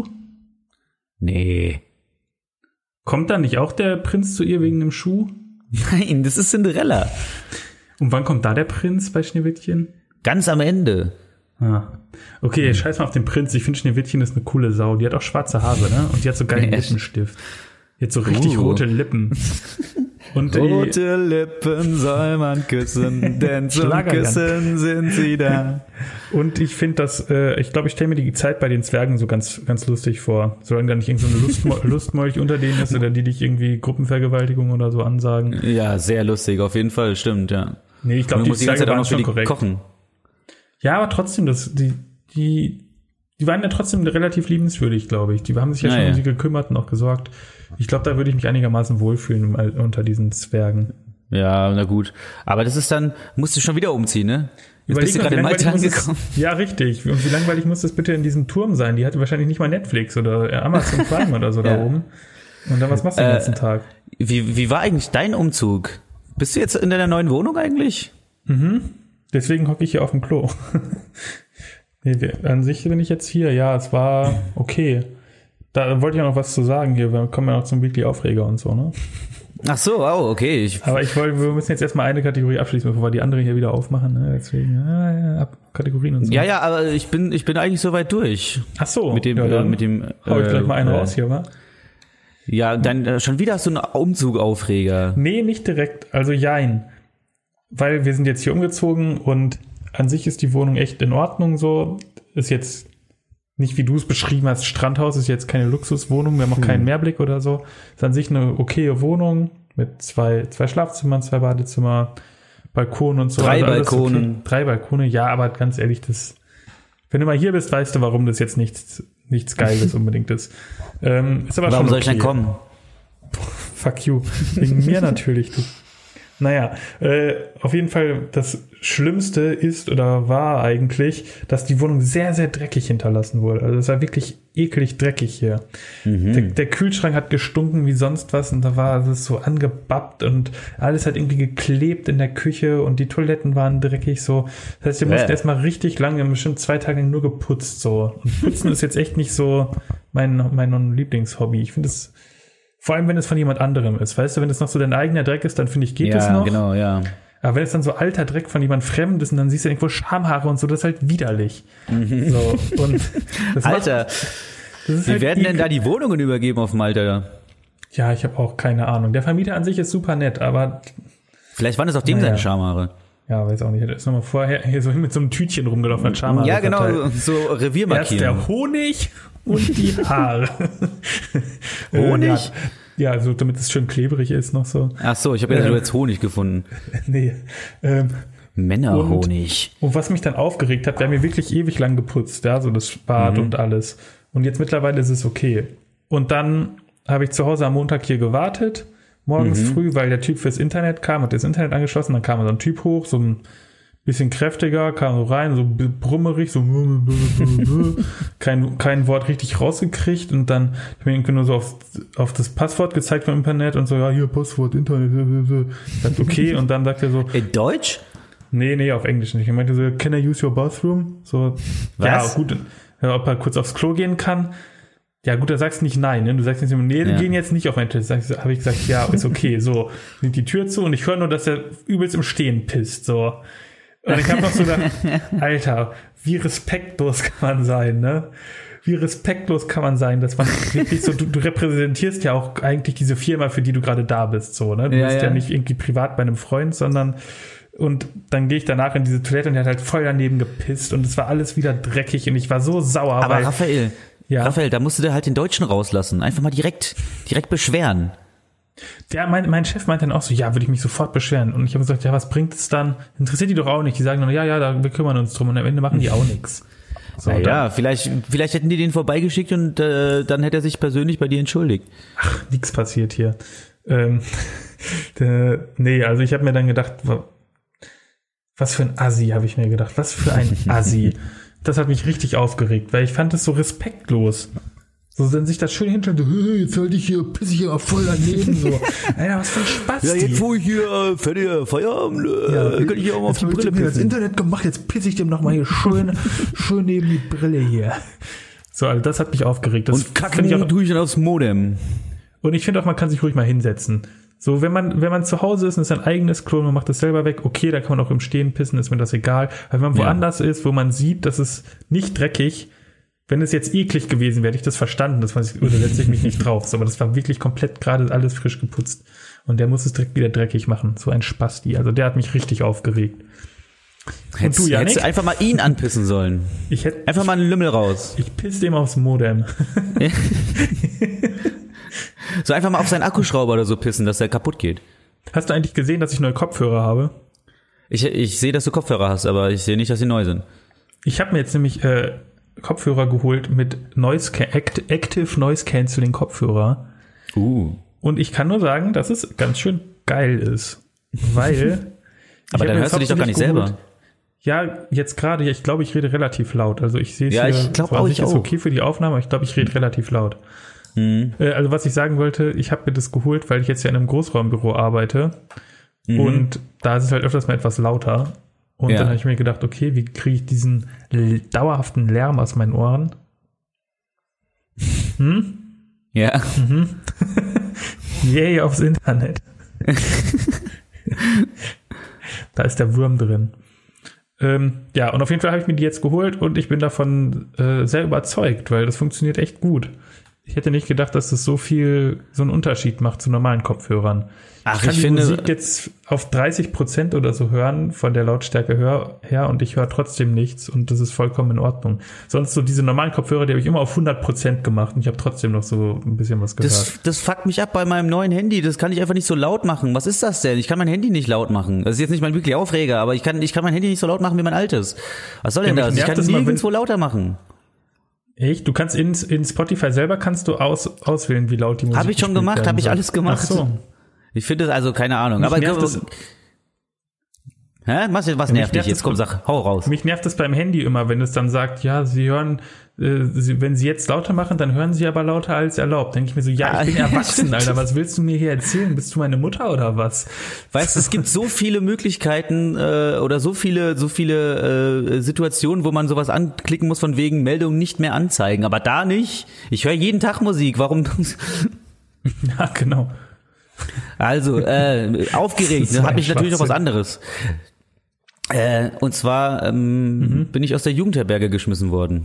Nee. Kommt da nicht auch der Prinz zu ihr wegen dem Schuh? Nein, das ist Cinderella. Und wann kommt da der Prinz bei Schneewittchen? Ganz am Ende. Ah. Okay, hm. scheiß mal auf den Prinz. Ich finde Schneewittchen ist eine coole Sau. Die hat auch schwarze Haare, ne? Und die hat so geilen nee. Lippenstift. Die hat so richtig uh. rote Lippen. Und rote Lippen soll man küssen, denn zum Küssen sind sie da. Und ich finde das, äh, ich glaube, ich stelle mir die Zeit bei den Zwergen so ganz ganz lustig vor. Solange da nicht irgend so eine Lustmo- Lustmolch unter denen ist oder die dich irgendwie Gruppenvergewaltigung oder so ansagen. Ja, sehr lustig, auf jeden Fall, stimmt, ja. Nee, ich glaube, die Zwerge waren schon korrekt. Kochen. Ja, aber trotzdem, das, die, die, die waren ja trotzdem relativ liebenswürdig, glaube ich. Die haben sich ja, ja schon ja. um sie gekümmert und auch gesorgt. Ich glaube, da würde ich mich einigermaßen wohlfühlen unter diesen Zwergen. Ja, na gut. Aber das ist dann, musst du schon wieder umziehen, ne? Jetzt bist du gerade in Malta angekommen. Ja, richtig. Und wie langweilig muss das bitte in diesem Turm sein? Die hatte wahrscheinlich nicht mal Netflix oder Amazon Prime oder so ja. da oben. Und dann, was machst du den ganzen äh, Tag? Wie, wie war eigentlich dein Umzug? Bist du jetzt in deiner neuen Wohnung eigentlich? Mhm. Deswegen hocke ich hier auf dem Klo. Nee, an sich bin ich jetzt hier. Ja, es war okay. Da wollte ich ja noch was zu sagen hier. Wir kommen ja noch zum Weekly Aufreger und so, ne? Ach so, oh, okay. Ich Aber ich wollte, wir müssen jetzt erstmal eine Kategorie abschließen, bevor wir die andere hier wieder aufmachen, ne? Deswegen, ja, ja, ab Kategorien und so. Ja, ja, aber ich bin, ich bin eigentlich soweit durch. Ach so. Mit dem, ja, äh, mit dem, hau ich äh, gleich mal einen äh, raus hier, wa? Ja, dann, äh, schon wieder hast du einen Umzugaufreger. Nee, nicht direkt. Also jein. Weil wir sind jetzt hier umgezogen und an sich ist die Wohnung echt in Ordnung so. Ist jetzt nicht, wie du es beschrieben hast, Strandhaus, ist jetzt keine Luxuswohnung, wir haben auch hm. keinen Mehrblick oder so. Ist an sich eine okaye Wohnung mit zwei, zwei Schlafzimmern, zwei Badezimmer, Balkon und so. Drei also Balkone. Okay. Drei Balkone, ja, aber ganz ehrlich, das, wenn du mal hier bist, weißt du, warum das jetzt nichts, nichts Geiles unbedingt ist. Ähm, ist aber warum schon soll okay. ich denn kommen? Fuck you. Wegen mir natürlich, du. Naja, äh, auf jeden Fall das Schlimmste ist oder war eigentlich, dass die Wohnung sehr, sehr dreckig hinterlassen wurde. Also es war wirklich eklig dreckig hier. Mhm. Der, der Kühlschrank hat gestunken wie sonst was und da war es so angebappt und alles hat irgendwie geklebt in der Küche und die Toiletten waren dreckig so. Das heißt, wir mussten äh. erstmal richtig lange, wir haben bestimmt zwei Tage nur geputzt so. Und putzen ist jetzt echt nicht so mein, mein Lieblingshobby. Ich finde es vor allem, wenn es von jemand anderem ist. Weißt du, wenn es noch so dein eigener Dreck ist, dann finde ich, geht ja, es noch. Ja, genau, ja. Aber wenn es dann so alter Dreck von jemand Fremd ist und dann siehst du irgendwo Schamhaare und so, das ist halt widerlich. Mhm. So, und das Alter, macht, das wie halt werden denn da die Wohnungen übergeben auf Malta? Ja, ich habe auch keine Ahnung. Der Vermieter an sich ist super nett, aber vielleicht waren es auch dem naja. seine Schamhaare. Ja, weiß auch nicht. Er ist nochmal vorher hier so mit so einem Tütchen rumgelaufen, hat Schamhaare Ja, genau, verteilt. so Reviermarkierung. Erst der Honig und die Haare. Honig? Ja, also damit es schön klebrig ist noch so. Ach so, ich habe gedacht, ähm, du hättest Honig gefunden. Nee. Ähm, Männerhonig. Und, und was mich dann aufgeregt hat, wir haben hier wirklich ewig lang geputzt, ja, so das Bad mhm. und alles. Und jetzt mittlerweile ist es okay. Und dann habe ich zu Hause am Montag hier gewartet, morgens mhm. früh, weil der Typ fürs Internet kam, hat das Internet angeschlossen, dann kam so ein Typ hoch, so ein bisschen kräftiger, kam so rein, so brummerig, so kein, kein Wort richtig rausgekriegt und dann habe ich mir irgendwie nur so auf, auf das Passwort gezeigt vom Internet und so, ja, hier Passwort, Internet, ich dachte, okay, und dann sagt er so. In Deutsch? Nee, nee, auf Englisch nicht. Ich meinte so, can I use your bathroom? So, was? Ja, gut, ob er kurz aufs Klo gehen kann. Ja gut, da sagst du nicht nein, ne? Du sagst nicht, nee, wir Ja. gehen jetzt nicht auf meinen Tisch. Habe ich gesagt, ja, ist okay. So, nimmt die Tür zu und ich höre nur, dass er übelst im Stehen pisst. So. Und ich habe noch so gedacht, Alter, wie respektlos kann man sein, ne? Wie respektlos kann man sein, dass man wirklich so, du, du repräsentierst ja auch eigentlich diese Firma, für die du gerade da bist, so, ne? Du Ja, bist ja. ja nicht irgendwie privat bei einem Freund, sondern und dann gehe ich danach in diese Toilette und der hat halt voll daneben gepisst und es war alles wieder dreckig und ich war so sauer. Aber weil, Raphael, ja. Raphael, da musst du dir halt den Deutschen rauslassen. Einfach mal direkt, direkt beschweren. Der, mein, mein Chef meinte dann auch so, ja, würde ich mich sofort beschweren. Und ich habe gesagt, ja, was bringt es dann? Interessiert die doch auch nicht. Die sagen dann, ja, ja, da, wir kümmern uns drum. Und am Ende machen die auch nichts. So, naja, vielleicht, vielleicht hätten die den vorbeigeschickt und äh, dann hätte er sich persönlich bei dir entschuldigt. Ach, nichts passiert hier. Ähm, der, nee, also ich habe mir dann gedacht, was für ein Assi, habe ich mir gedacht. Was für ein Assi. Das hat mich richtig aufgeregt, weil ich fand es so respektlos. So, wenn sich das schön hinstellt, so, hey, jetzt halte ich hier, pisse ich hier voll daneben, so. Alter, was für ein Spaß. Ja, jetzt wo ich hier äh, fertig, Feierabend, äh, ja, kann ich hier auch mal auf die Brille pissen. Das pissen. Internet gemacht, jetzt pisse ich dem nochmal hier schön, schön neben die Brille hier. So, also das hat mich aufgeregt. Das und kacken tue ich dann aufs Modem. Und ich finde auch, man kann sich ruhig mal hinsetzen. So, wenn man, wenn man zu Hause ist und es ist ein eigenes Klo und man macht das selber weg, okay, da kann man auch im Stehen pissen, ist mir das egal. Aber wenn man woanders ja. ist, wo man sieht, dass es nicht dreckig, wenn es jetzt eklig gewesen wäre, hätte ich das verstanden, das weiß ich, oder setze ich mich nicht drauf. So, aber das war wirklich komplett gerade alles frisch geputzt. Und der muss es direkt wieder dreckig machen. So ein Spasti. Also der hat mich richtig aufgeregt. Hättest, und du, hättest du einfach mal ihn anpissen sollen. Ich hätte, einfach mal einen Lümmel raus. Ich piss dem aufs Modem. So einfach mal auf seinen Akkuschrauber oder so pissen, dass der kaputt geht. Hast du eigentlich gesehen, dass ich neue Kopfhörer habe? Ich, ich sehe, dass du Kopfhörer hast, aber ich sehe nicht, dass sie neu sind. Ich habe mir jetzt nämlich äh, Kopfhörer geholt mit Noise Act, Active Noise Cancelling Kopfhörer. Uh. Und ich kann nur sagen, dass es ganz schön geil ist. Weil. Aber dann hörst du dich doch gar nicht geholt. selber. Ja, jetzt gerade, ja, ich glaube, ich rede relativ laut. Also ich sehe es ja, ich glaube auch, ich ist auch. okay für die Aufnahme, aber ich glaube, ich rede relativ laut. Mhm. Äh, also was ich sagen wollte, ich habe mir das geholt, weil ich jetzt ja in einem Großraumbüro arbeite. Mhm. Und da ist es halt öfters mal etwas lauter. Und ja. dann habe ich mir gedacht, okay, wie kriege ich diesen l- dauerhaften Lärm aus meinen Ohren? Hm? Ja. Mhm. Yay, aufs Internet. Da ist der Wurm drin. Ähm, ja, und auf jeden Fall habe ich mir die jetzt geholt und ich bin davon äh, sehr überzeugt, weil das funktioniert echt gut. Ich hätte nicht gedacht, dass das so viel, so einen Unterschied macht zu normalen Kopfhörern. Ach, ich kann ich die finde, Musik jetzt auf dreißig Prozent oder so hören, von der Lautstärke hör, her und ich höre trotzdem nichts und das ist vollkommen in Ordnung. Sonst so diese normalen Kopfhörer, die habe ich immer auf hundert Prozent gemacht und ich habe trotzdem noch so ein bisschen was gehört. Das, das fuckt mich ab bei meinem neuen Handy, das kann ich einfach nicht so laut machen. Was ist das denn? Ich kann mein Handy nicht laut machen. Das ist jetzt nicht mein wirklich Aufreger, aber ich kann, ich kann mein Handy nicht so laut machen wie mein altes. Was soll denn ja, das? Ich kann es nirgendwo lauter machen. Echt? Du kannst in, in Spotify selber kannst du aus, auswählen, wie laut die Musik ist. Habe ich schon gemacht, habe ich alles gemacht. Ach so. Ich finde es also, keine Ahnung. Mich aber nervt das, hä? Was, was nervt dich jetzt? Komm, sag, hau raus. Mich nervt das beim Handy immer, wenn es dann sagt, ja, Sie hören, äh, Sie, wenn Sie jetzt lauter machen, dann hören Sie aber lauter als erlaubt. Denke ich mir so, ja, ich bin erwachsen, Alter, was willst du mir hier erzählen? Bist du meine Mutter oder was? Weißt du, es gibt so viele Möglichkeiten äh, oder so viele, so viele äh, Situationen, wo man sowas anklicken muss von wegen Meldung nicht mehr anzeigen. Aber da nicht. Ich höre jeden Tag Musik. Warum? Ja, genau. Also, äh, aufgeregt, da hat mich natürlich noch was anderes. Äh, und zwar ähm, mhm. bin ich aus der Jugendherberge geschmissen worden.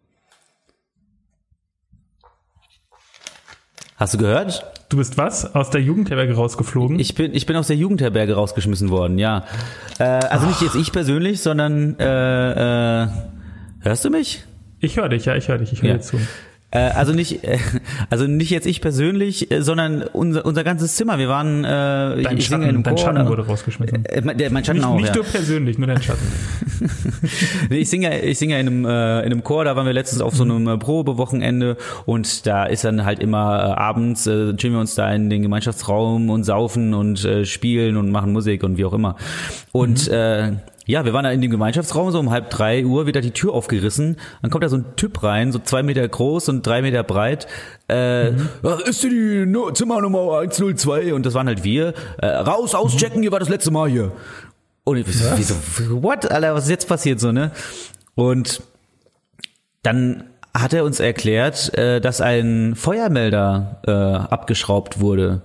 Hast du gehört? Du bist was? Aus der Jugendherberge rausgeflogen? Ich bin, ich bin aus der Jugendherberge rausgeschmissen worden, ja. Äh, also Ach. nicht jetzt ich persönlich, sondern äh, äh, hörst du mich? Ich höre dich, ja, ich höre dich, ich höre ja. dir zu. Äh, also nicht, äh, also nicht jetzt ich persönlich, äh, sondern unser unser ganzes Zimmer. Wir waren, äh, dein ich Schatten, singe in einem dein Chor, Schatten wurde rausgeschmissen. Äh, der, mein Schatten nicht, auch, nicht ja. du persönlich, nur dein Schatten. nee, ich singe, ich singe in einem äh, in einem Chor. Da waren wir letztens auf so einem äh, Probewochenende und da ist dann halt immer äh, abends äh, chillen wir uns da in den Gemeinschaftsraum und saufen und äh, spielen und machen Musik und wie auch immer. Und mhm. äh, ja, wir waren da in dem Gemeinschaftsraum, so um halb drei Uhr, wird da die Tür aufgerissen. Dann kommt da so ein Typ rein, so zwei Meter groß und drei Meter breit. Äh, mhm. Ist die no- Zimmernummer eins null zwei? Und das waren halt wir. Äh, raus, auschecken, ihr war das letzte Mal hier. Und ich was? wie so, what, Alter, was ist jetzt passiert so, ne? Und dann hat er uns erklärt, äh, dass ein Feuermelder äh, abgeschraubt wurde.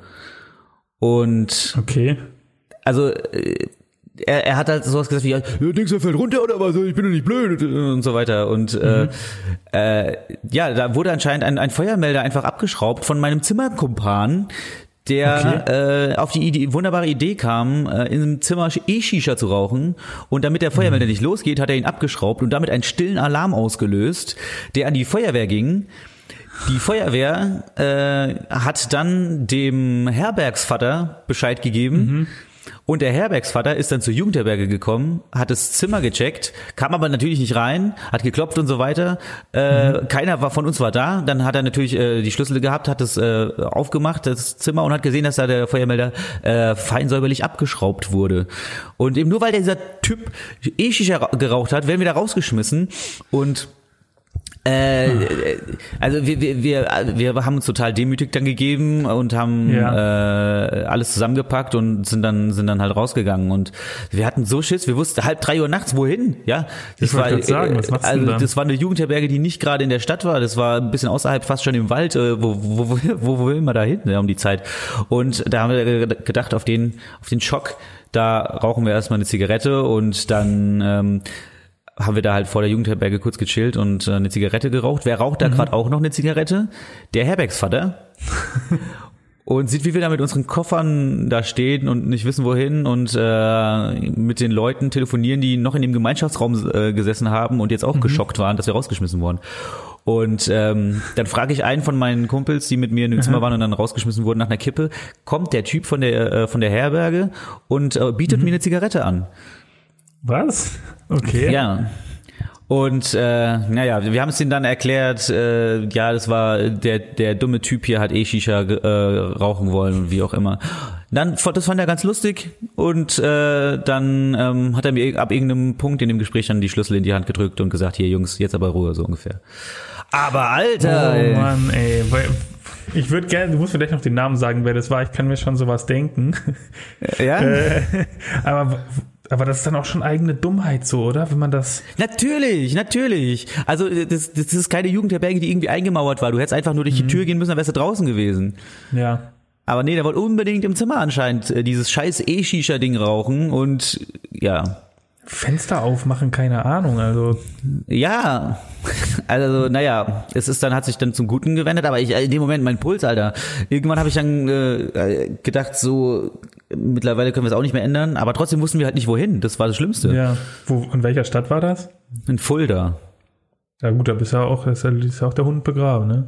Und okay. Also äh, er, er hat halt sowas gesagt wie, ja, denkst du, er fällt runter oder was? Ich bin doch nicht blöd und so weiter. Und mhm. äh, äh, ja, da wurde anscheinend ein, ein Feuermelder einfach abgeschraubt von meinem Zimmerkumpan, der okay. äh, auf die Idee, wunderbare Idee kam, äh, in einem Zimmer E-Shisha zu rauchen. Und damit der Feuermelder mhm. nicht losgeht, hat er ihn abgeschraubt und damit einen stillen Alarm ausgelöst, der an die Feuerwehr ging. Die Feuerwehr äh, hat dann dem Herbergsvater Bescheid gegeben. Mhm. Und der Herbergsvater ist dann zur Jugendherberge gekommen, hat das Zimmer gecheckt, kam aber natürlich nicht rein, hat geklopft und so weiter. Äh, mhm. Keiner war von uns war da. Dann hat er natürlich äh, die Schlüssel gehabt, hat es äh, aufgemacht, das Zimmer, und hat gesehen, dass da der Feuermelder äh, fein säuberlich abgeschraubt wurde. Und eben nur weil dieser Typ E-Shisha geraucht hat, werden wir da rausgeschmissen. Und Äh, also wir, wir, wir, wir haben uns total demütig dann gegeben und haben ja. äh, alles zusammengepackt und sind dann sind dann halt rausgegangen, und wir hatten so Schiss, wir wussten halb drei Uhr nachts wohin, ja. Das ich war äh, sagen, was machst also du dann? Das war eine Jugendherberge, die nicht gerade in der Stadt war, das war ein bisschen außerhalb, fast schon im Wald, äh, wo, wo, wo, wo, wo will man da hin, ja, um die Zeit. Und da haben wir gedacht, auf den auf den Schock, da rauchen wir erstmal eine Zigarette, und dann ähm, haben wir da halt vor der Jugendherberge kurz gechillt und äh, eine Zigarette geraucht. Wer raucht da mhm. gerade auch noch eine Zigarette? Der Herbergsvater. Und sieht, wie wir da mit unseren Koffern da stehen und nicht wissen, wohin, und äh, mit den Leuten telefonieren, die noch in dem Gemeinschaftsraum äh, gesessen haben und jetzt auch mhm. geschockt waren, dass wir rausgeschmissen wurden. Und ähm, dann frage ich einen von meinen Kumpels, die mit mir in dem mhm. Zimmer waren und dann rausgeschmissen wurden, nach einer Kippe, kommt der Typ von der äh, von der Herberge und äh, bietet mhm. mir eine Zigarette an. Was? Okay. Ja. Und äh, naja, wir haben es denen dann erklärt, äh, ja, das war der der dumme Typ hier, hat E-Shisha äh, rauchen wollen und wie auch immer. Dann, das fand er ganz lustig, und äh, dann ähm, hat er mir ab irgendeinem Punkt in dem Gespräch dann die Schlüssel in die Hand gedrückt und gesagt, hier Jungs, jetzt aber Ruhe, so ungefähr. Aber Alter! Oh ey. Mann, ey. Ich würde gerne, du musst vielleicht noch den Namen sagen, wer das war, ich kann mir schon sowas denken. Ja? äh, aber... Aber das ist dann auch schon eigene Dummheit so, oder? Wenn man das... Natürlich, natürlich. Also das, das ist keine Jugendherberge, die irgendwie eingemauert war. Du hättest einfach nur durch die mhm. Tür gehen müssen, dann wärst du draußen gewesen. Ja. Aber nee, der wollte unbedingt im Zimmer anscheinend dieses scheiß E-Shisha-Ding rauchen, und ja... Fenster aufmachen, keine Ahnung, also... Ja, also naja, es ist dann, hat sich dann zum Guten gewendet, aber ich in dem Moment, mein Puls, Alter, irgendwann habe ich dann äh, gedacht, so, mittlerweile können wir es auch nicht mehr ändern, aber trotzdem wussten wir halt nicht, wohin, das war das Schlimmste. Ja, wo, in welcher Stadt war das? In Fulda. Ja gut, da bist ja auch, ist ja, ist ja auch der Hund begraben, ne?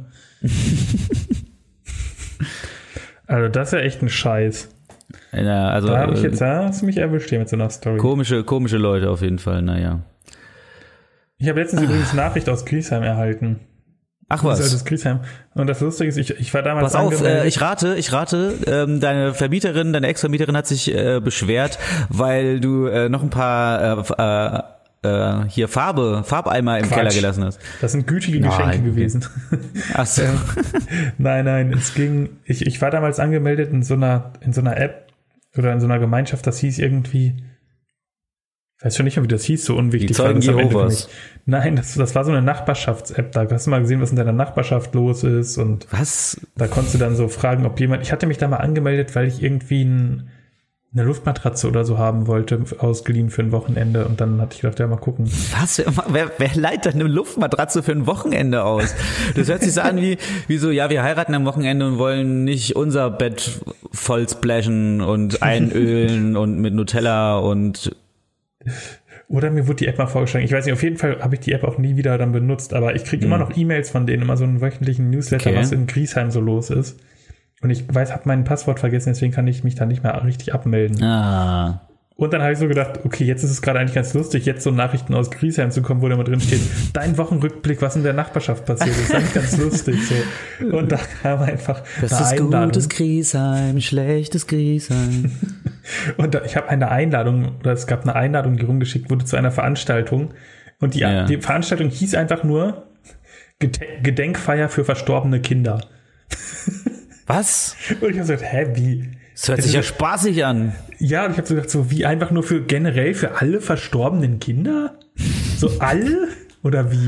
Also das ist ja echt ein Scheiß. Ja, also, da habe ich jetzt, da hast du mich erwischt hier mit so einer Story. Komische, komische Leute auf jeden Fall, naja. Ich habe letztens ah. übrigens Nachricht aus Griesheim erhalten. Ach was. Das ist Griesheim. Und das Lustige ist, ich, ich war damals Pass auf, äh, ich rate, ich rate, ähm, deine Vermieterin, deine Ex-Vermieterin hat sich äh, beschwert, weil du äh, noch ein paar äh, äh, hier Farbe, Farbeimer im Quatsch. Keller gelassen hast. Das sind gütige Geschenke nein. gewesen. Ach so. nein, nein, es ging, ich, ich war damals angemeldet in so einer, in so einer App oder in so einer Gemeinschaft, das hieß irgendwie, ich weiß schon nicht mehr, wie das hieß, so unwichtig. Die Zeugen Jehovas. Nein, das, das war so eine Nachbarschafts-App, da hast du mal gesehen, was in deiner Nachbarschaft los ist, und was? Da konntest du dann so fragen, ob jemand, ich hatte mich da mal angemeldet, weil ich irgendwie ein, eine Luftmatratze oder so haben wollte, ausgeliehen für ein Wochenende, und dann hatte ich gedacht, ja, mal gucken. Was? Wer, wer leitet eine Luftmatratze für ein Wochenende aus? Das hört sich so an wie, wie so, ja, wir heiraten am Wochenende und wollen nicht unser Bett voll splashen und einölen und mit Nutella und... Oder mir wurde die App mal vorgeschlagen. Ich weiß nicht, auf jeden Fall habe ich die App auch nie wieder dann benutzt, aber ich kriege hm. immer noch E-Mails von denen, immer so einen wöchentlichen Newsletter, okay. was in Griesheim so los ist. Und ich weiß, habe mein Passwort vergessen, deswegen kann ich mich da nicht mehr richtig abmelden. Ah. Und dann habe ich so gedacht, okay, jetzt ist es gerade eigentlich ganz lustig, jetzt so Nachrichten aus Griesheim zu kommen, wo da mal drin steht, dein Wochenrückblick, was in der Nachbarschaft passiert ist. Das ist eigentlich ganz lustig. So. Und da kam einfach das eine ist Einladung. Gutes Griesheim, schlechtes Griesheim. Und da, ich habe eine Einladung, oder es gab eine Einladung, die rumgeschickt wurde zu einer Veranstaltung. Und die, ja. die Veranstaltung hieß einfach nur Gedenkfeier für verstorbene Kinder. Was? Und ich habe gesagt, hä, wie? Das hört sich ja spaßig an. Ja, und ich habe so gedacht, so wie einfach nur für generell für alle verstorbenen Kinder? So alle? Oder wie?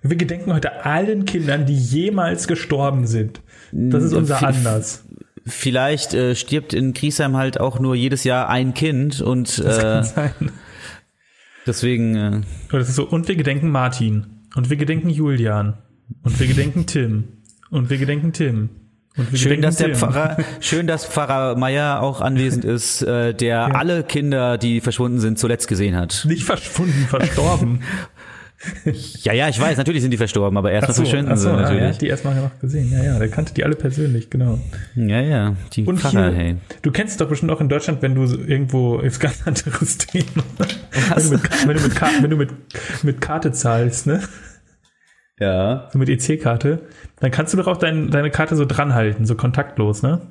Wir gedenken heute allen Kindern, die jemals gestorben sind. Das ist unser Anlass. Vielleicht äh, stirbt in Griesheim halt auch nur jedes Jahr ein Kind und äh, das kann sein. Deswegen. Äh, das ist so, und wir gedenken Martin. Und wir gedenken Julian. Und wir gedenken Tim. Und wir gedenken Tim. Und wir schön, gedenken dass Tim. der Pfarrer, schön, dass Pfarrer Meier auch anwesend ist, äh, der ja. alle Kinder, die verschwunden sind, zuletzt gesehen hat. Nicht verschwunden, verstorben. Ja, ja, ich weiß, natürlich sind die verstorben, aber erstmal so, verschwinden sie so, natürlich. Ja, er hat die erstmal noch gesehen. Ja, ja, der kannte die alle persönlich, genau. Ja, ja, die und Pfarrer, hier, hey. Du kennst es doch bestimmt auch in Deutschland, wenn du so irgendwo, ist ganz anderes Thema. Was? Wenn du, mit, wenn du, mit, wenn du mit, mit Karte zahlst, ne? Ja. So mit E C-Karte, dann kannst du doch auch dein, deine Karte so dranhalten, so kontaktlos, ne?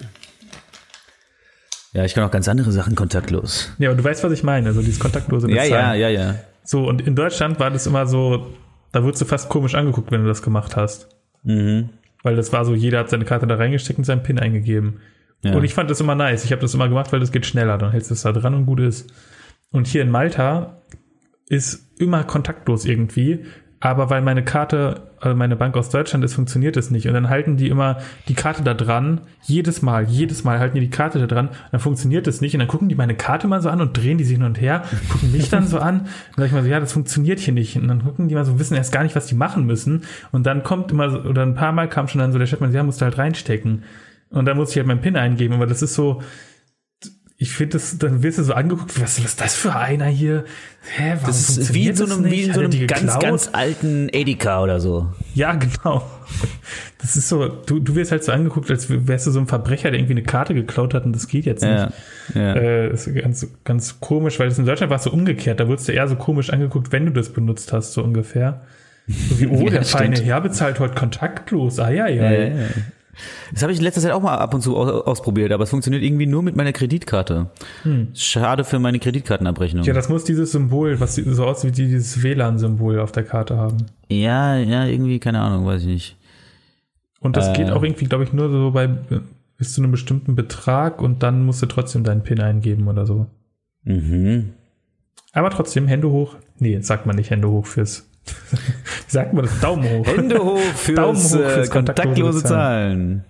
Ja, ich kann auch ganz andere Sachen kontaktlos. Ja, aber du weißt, was ich meine, also dieses kontaktlose Bezahlen. Ja, ja, ja, ja. So, und in Deutschland war das immer so, da wurdest du fast komisch angeguckt, wenn du das gemacht hast. Mhm. Weil das war so, jeder hat seine Karte da reingesteckt und seinen PIN eingegeben. Ja. Und ich fand das immer nice. Ich habe das immer gemacht, weil das geht schneller. Dann hältst du es da dran und gut ist. Und hier in Malta ist immer kontaktlos irgendwie. Aber weil meine Karte, also meine Bank aus Deutschland ist, funktioniert es nicht. Und dann halten die immer die Karte da dran. Jedes Mal, jedes Mal halten die die Karte da dran. Dann funktioniert es nicht. Und dann gucken die meine Karte mal so an und drehen die sich hin und her, gucken mich dann so an. Und dann sag ich mal so, ja, das funktioniert hier nicht. Und dann gucken die mal so, wissen erst gar nicht, was die machen müssen. Und dann kommt immer so, oder ein paar Mal kam schon dann so der Chef, ja, musst du halt reinstecken. Und dann muss ich halt meinen PIN eingeben. Aber das ist so, ich finde das, dann wirst du so angeguckt, was, was ist das für einer hier? Hä, warum das ist wie in so einem, wie in so einem ganz, ganz alten Edeka oder so. Ja, genau. Das ist so, du, du wirst halt so angeguckt, als wärst du so ein Verbrecher, der irgendwie eine Karte geklaut hat und das geht jetzt nicht. Ja, ja. Äh, das ist ganz, ganz komisch, weil das in Deutschland war es so umgekehrt. Da wurdest du eher so komisch angeguckt, wenn du das benutzt hast, so ungefähr. So wie, oh, ja, der feine Herr bezahlt heute kontaktlos. Ah, ja, ja. ja, ja. Das habe ich in letzter Zeit auch mal ab und zu ausprobiert, aber es funktioniert irgendwie nur mit meiner Kreditkarte. Hm. Schade für meine Kreditkartenabrechnung. Ja, das muss dieses Symbol, was so aussieht wie dieses W L A N-Symbol auf der Karte haben. Ja, ja, irgendwie, keine Ahnung, weiß ich nicht. Und das äh, geht auch irgendwie, glaube ich, nur so bei bis zu einem bestimmten Betrag und dann musst du trotzdem deinen PIN eingeben oder so. Mhm. Aber trotzdem, Hände hoch. Nee, sagt man nicht Hände hoch fürs wie sagt man das? Daumen hoch. Hände hoch fürs, Daumen hoch fürs äh, kontaktlose Zahlen.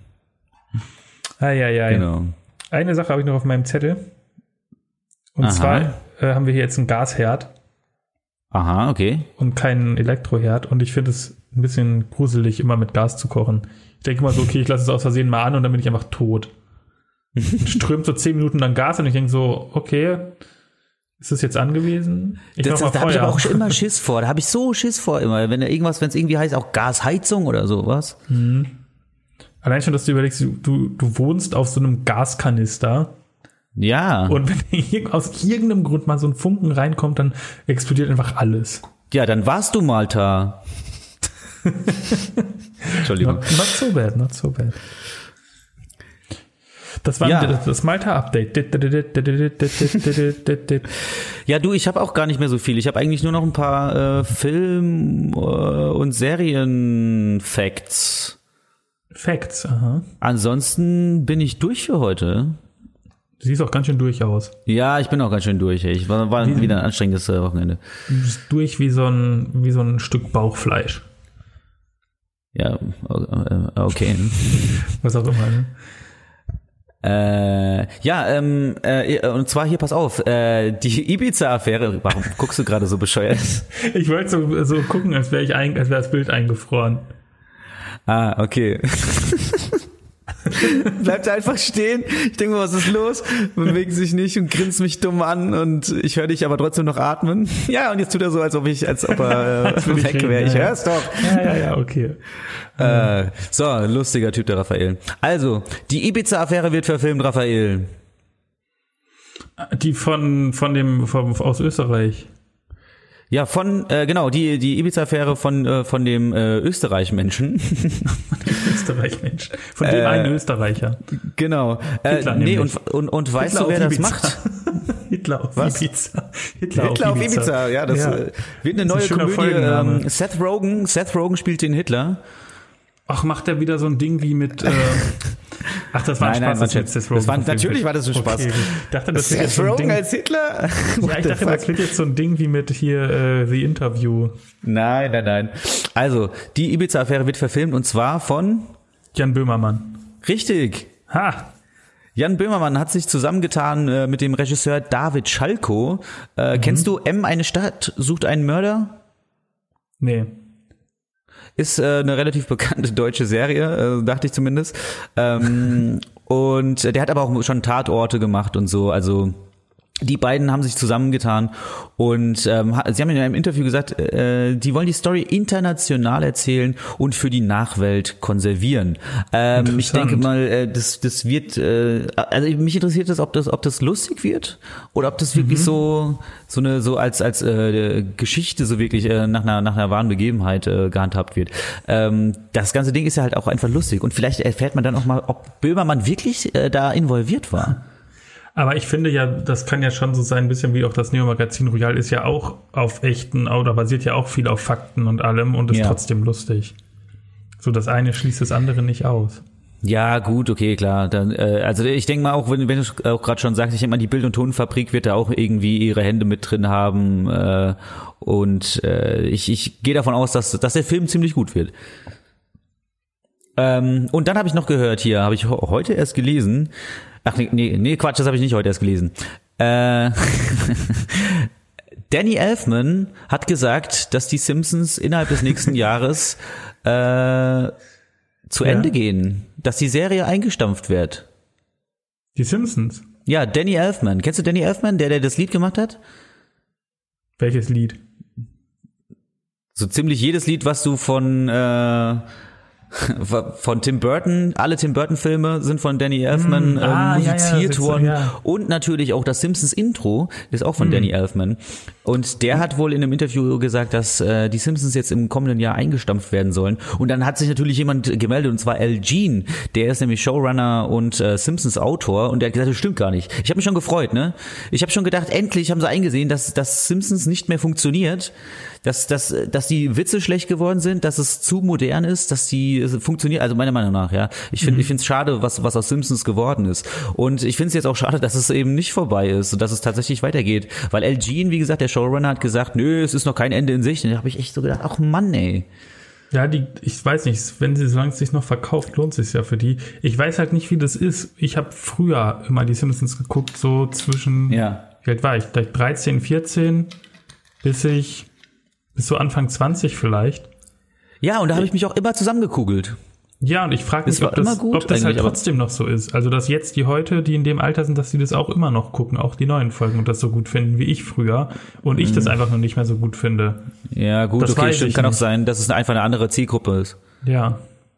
Eieiei. Genau. Eine Sache habe ich noch auf meinem Zettel. Und Aha. zwar äh, haben wir hier jetzt einen Gasherd. Aha, okay. Und keinen Elektroherd. Und ich finde es ein bisschen gruselig, immer mit Gas zu kochen. Ich denke mal so, okay, ich lasse es aus Versehen mal an und dann bin ich einfach tot. Und strömt so zehn Minuten lang Gas und ich denke so, okay, ist das jetzt angewiesen? Ich das, das, da habe ich aber auch immer Schiss vor. Da habe ich so Schiss vor immer. Wenn da irgendwas, wenn es irgendwie heißt, auch Gasheizung oder sowas. Mhm. Allein schon, dass du überlegst, du, du wohnst auf so einem Gaskanister. Ja. Und wenn aus irgendeinem Grund mal so ein Funken reinkommt, dann explodiert einfach alles. Ja, dann warst du Malta. Entschuldigung. Not, not so bad, not so bad. Das war ja. das, das Malta-Update. Ja, du, ich habe auch gar nicht mehr so viel. Ich habe eigentlich nur noch ein paar äh, Film- äh, und Serien-Facts. Facts, aha. Ansonsten bin ich durch für heute. Du siehst auch ganz schön durch aus. Ja, ich bin auch ganz schön durch. Ey. Ich war, war wie, wieder ein anstrengendes äh, Wochenende. Du bist durch wie so ein, wie so ein Stück Bauchfleisch. Ja, okay. Was auch immer, ne? Äh, ja, ähm, äh, und zwar hier, pass auf, äh, die Ibiza-Affäre, warum guckst du gerade so bescheuert? Ich wollte so, so gucken, als wäre ich ein, als wäre das Bild eingefroren. Ah, okay. Bleibt einfach stehen. Ich denke mal, was ist los? Bewegt sich nicht und grinst mich dumm an und ich höre dich aber trotzdem noch atmen. Ja, und jetzt tut er so, als ob ich, als ob er äh, weg wäre. Ich hör's doch. Ja, ja, ja, okay. Äh, so, lustiger Typ, der Raphael. Also, die Ibiza-Affäre wird verfilmt, Raphael. Die von, von dem, von, aus Österreich. Ja, von, äh, genau, die, die Ibiza-Affäre von, äh, von dem äh, Österreich-Menschen. Von dem Österreich-Menschen. Von dem äh, einen Österreicher. Genau. Hitler, äh, nee, und, und, und weißt Hitler du, wer das Ibiza. macht? Hitler auf Was? Ibiza. Hitler, Hitler auf, Ibiza. auf Ibiza, ja, das ja. Äh, wird eine neue Komödie. Ähm, Seth Rogen, Seth Rogen spielt den Hitler. Ach, macht er wieder so ein Ding wie mit, äh, Ach, das war ein nein, Spaß. Nein, das, das, das war, natürlich war das ein Spaß. Okay. Ich dachte, das Seth so Rogen als Hitler? Ja, ich dachte, das wird jetzt so ein Ding wie mit hier äh, The Interview. Nein, nein, nein. Also, die Ibiza-Affäre wird verfilmt und zwar von Jan Böhmermann. Richtig. Ha! Jan Böhmermann hat sich zusammengetan äh, mit dem Regisseur David Schalko. Äh, mhm. Kennst du M, eine Stadt sucht einen Mörder? Nee. Ist äh, eine relativ bekannte deutsche Serie, äh, dachte ich zumindest. Ähm, und der hat aber auch schon Tatorte gemacht und so, also die beiden haben sich zusammengetan und ähm, sie haben in einem Interview gesagt, äh, die wollen die Story international erzählen und für die Nachwelt konservieren. Ähm, ich denke mal, äh, das das wird, äh, also mich interessiert das, ob das ob das lustig wird oder ob das wirklich mhm. so so eine so als als äh, Geschichte so wirklich äh, nach einer nach einer wahren Begebenheit äh, gehandhabt wird. Ähm, das ganze Ding ist ja halt auch einfach lustig und vielleicht erfährt man dann auch mal, ob Böhmermann wirklich äh, da involviert war. Aber ich finde ja, das kann ja schon so sein, ein bisschen wie auch das Neo-Magazin Royal ist ja auch auf echten, oder basiert ja auch viel auf Fakten und allem und ist ja. trotzdem lustig. So, das eine schließt das andere nicht aus. Ja, gut, okay, klar. Dann, äh, also ich denke mal auch, wenn, wenn du auch gerade schon sagst, ich denke mal, die Bild- und Tonfabrik wird da auch irgendwie ihre Hände mit drin haben äh, und äh, ich, ich gehe davon aus, dass, dass der Film ziemlich gut wird. Ähm, und dann habe ich noch gehört hier, habe ich heute erst gelesen, Ach nee, nee, nee, Quatsch, das habe ich nicht heute erst gelesen. Äh, Danny Elfman hat gesagt, dass die Simpsons innerhalb des nächsten Jahres äh, zu ja. Ende gehen, dass die Serie eingestampft wird. Die Simpsons? Ja, Danny Elfman. Kennst du Danny Elfman, der, der das Lied gemacht hat? Welches Lied? So ziemlich jedes Lied, was du von äh, von Tim Burton, alle Tim Burton Filme sind von Danny Elfman mm, äh, ah, musiziert ja, ja, worden ja. Und natürlich auch das Simpsons Intro ist auch von mm. Danny Elfman und der hat wohl in einem Interview gesagt, dass äh, die Simpsons jetzt im kommenden Jahr eingestampft werden sollen und dann hat sich natürlich jemand gemeldet und zwar Al Jean, der ist nämlich Showrunner und äh, Simpsons Autor und der hat gesagt, das stimmt gar nicht. Ich habe mich schon gefreut, ne? Ich habe schon gedacht, endlich haben sie eingesehen, dass dass Simpsons nicht mehr funktioniert, dass dass dass die Witze schlecht geworden sind, dass es zu modern ist, dass die funktioniert, also meiner Meinung nach, ja. Ich finde, mhm. ich finde es schade, was was aus Simpsons geworden ist. Und ich finde es jetzt auch schade, dass es eben nicht vorbei ist und dass es tatsächlich weitergeht. Weil Al Jean, wie gesagt, der Showrunner hat gesagt, nö, es ist noch kein Ende in Sicht. Und da habe ich echt so gedacht, ach Mann, ey. Ja, die, ich weiß nicht, wenn sie, solange es sich noch verkauft, lohnt es sich ja für die. Ich weiß halt nicht, wie das ist. Ich habe früher immer die Simpsons geguckt, so zwischen, ja. wie alt war ich? dreizehn, vierzehn, bis ich, bis so Anfang zwanzig vielleicht. Ja, und da habe ich mich auch immer zusammengekugelt. Ja, und ich frage mich, ob das, gut, ob das halt trotzdem noch so ist. Also, dass jetzt die heute, die in dem Alter sind, dass die das auch immer noch gucken, auch die neuen Folgen und das so gut finden wie ich früher. Und ich mhm. das einfach noch nicht mehr so gut finde. Ja, gut, das okay, stimmt. Kann nicht. Auch sein, dass es einfach eine andere Zielgruppe ist. Ja.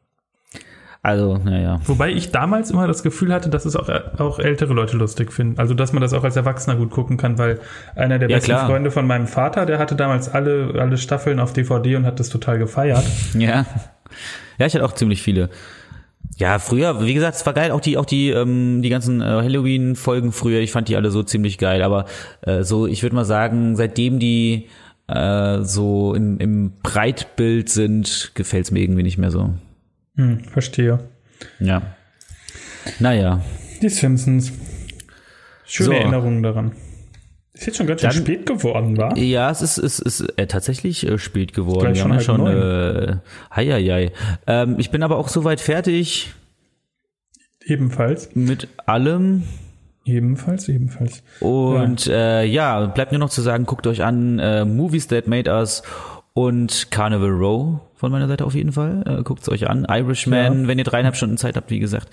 Also, naja. Wobei ich damals immer das Gefühl hatte, dass es auch, auch ältere Leute lustig finden. Also, dass man das auch als Erwachsener gut gucken kann, weil einer der ja, besten klar. Freunde von meinem Vater, der hatte damals alle, alle Staffeln auf D V D und hat das total gefeiert. Ja. Ja, ich hatte auch ziemlich viele. Ja, früher, wie gesagt, es war geil, auch die, auch die, ähm, die ganzen äh, Halloween-Folgen früher, ich fand die alle so ziemlich geil, aber äh, so, ich würde mal sagen, seitdem die äh, so im, im Breitbild sind, gefällt's mir irgendwie nicht mehr so. Hm, verstehe. Ja. Naja. Die Simpsons. Schöne so. Erinnerungen daran. Ist jetzt schon ganz schön Dann, spät geworden, wa? Ja, es ist, es ist äh, tatsächlich äh, spät geworden. Ist gleich schon, schon äh, hei, hei, hei. Ähm, ich bin aber auch soweit fertig. Ebenfalls. Mit allem. Ebenfalls, ebenfalls. Und ja, äh, ja bleibt nur noch zu sagen, guckt euch an äh, Movies That Made Us und Carnival Row von meiner Seite auf jeden Fall. Äh, guckt es euch an. Irishman, ja. Wenn ihr dreieinhalb Stunden Zeit habt, wie gesagt.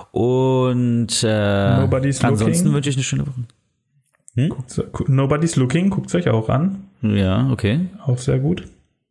Und äh, Nobody's ansonsten wünsche ich eine schöne Woche. Hm? Nobody's Looking, guckt es euch auch an. Ja, okay. Auch sehr gut.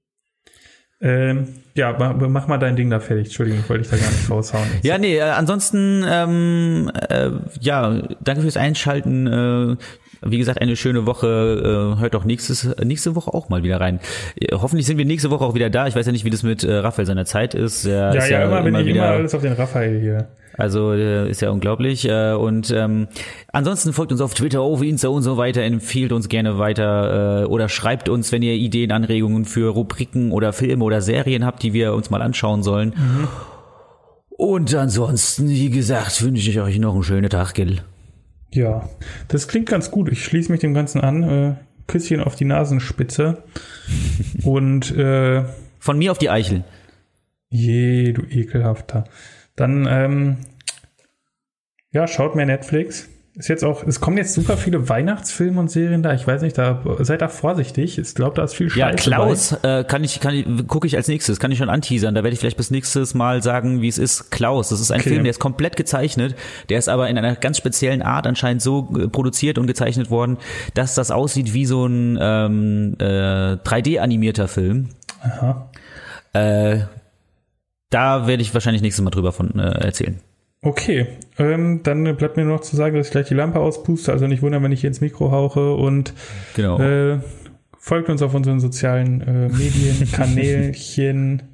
Ähm, ja, mach, mach mal dein Ding da fertig. Entschuldigung, ich wollte dich da gar nicht raushauen. Jetzt. Ja, nee, äh, ansonsten, ähm, äh, ja, danke fürs Einschalten. Äh, wie gesagt, eine schöne Woche. Äh, hört doch nächstes, nächste Woche auch mal wieder rein. Äh, hoffentlich sind wir nächste Woche auch wieder da. Ich weiß ja nicht, wie das mit äh, Raphael seiner Zeit ist. Er ja, ist ja, ja, immer immer bin ich wieder, immer alles auf den Raphael hier. Also äh, ist ja unglaublich. Äh, und ähm, ansonsten folgt uns auf Twitter, auf Insta und so weiter. Empfiehlt uns gerne weiter äh, oder schreibt uns, wenn ihr Ideen, Anregungen für Rubriken oder Filme oder Serien habt, die wir uns mal anschauen sollen. Mhm. Und ansonsten, wie gesagt, wünsche ich euch noch einen schönen Tag, gell? Ja, das klingt ganz gut. Ich schließe mich dem Ganzen an. Äh, Küsschen auf die Nasenspitze. Und äh, von mir auf die Eichel. Je, du Ekelhafter. Dann, ähm, ja, schaut mehr Netflix. Ist jetzt auch, es kommen jetzt super viele Weihnachtsfilme und Serien da. Ich weiß nicht, da seid da vorsichtig. Ich glaube, da ist viel Scheiße. Ja, Klaus, äh, kann ich, kann ich, gucke ich als nächstes, kann ich schon anteasern. Da werde ich vielleicht bis nächstes Mal sagen, wie es ist. Klaus, das ist ein okay. Film, der ist komplett gezeichnet. Der ist aber in einer ganz speziellen Art anscheinend so äh, produziert und gezeichnet worden, dass das aussieht wie so ein ähm, äh, drei D-animierter Film. Aha. Äh, da werde ich wahrscheinlich nächstes Mal drüber von äh, erzählen. Okay, ähm, dann bleibt mir nur noch zu sagen, dass ich gleich die Lampe auspuste, also nicht wundern, wenn ich hier ins Mikro hauche und genau. äh, folgt uns auf unseren sozialen äh, Medien, Kanälchen,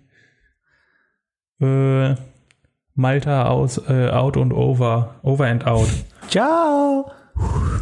äh, Malta aus, äh, out und over, over and out. Ciao!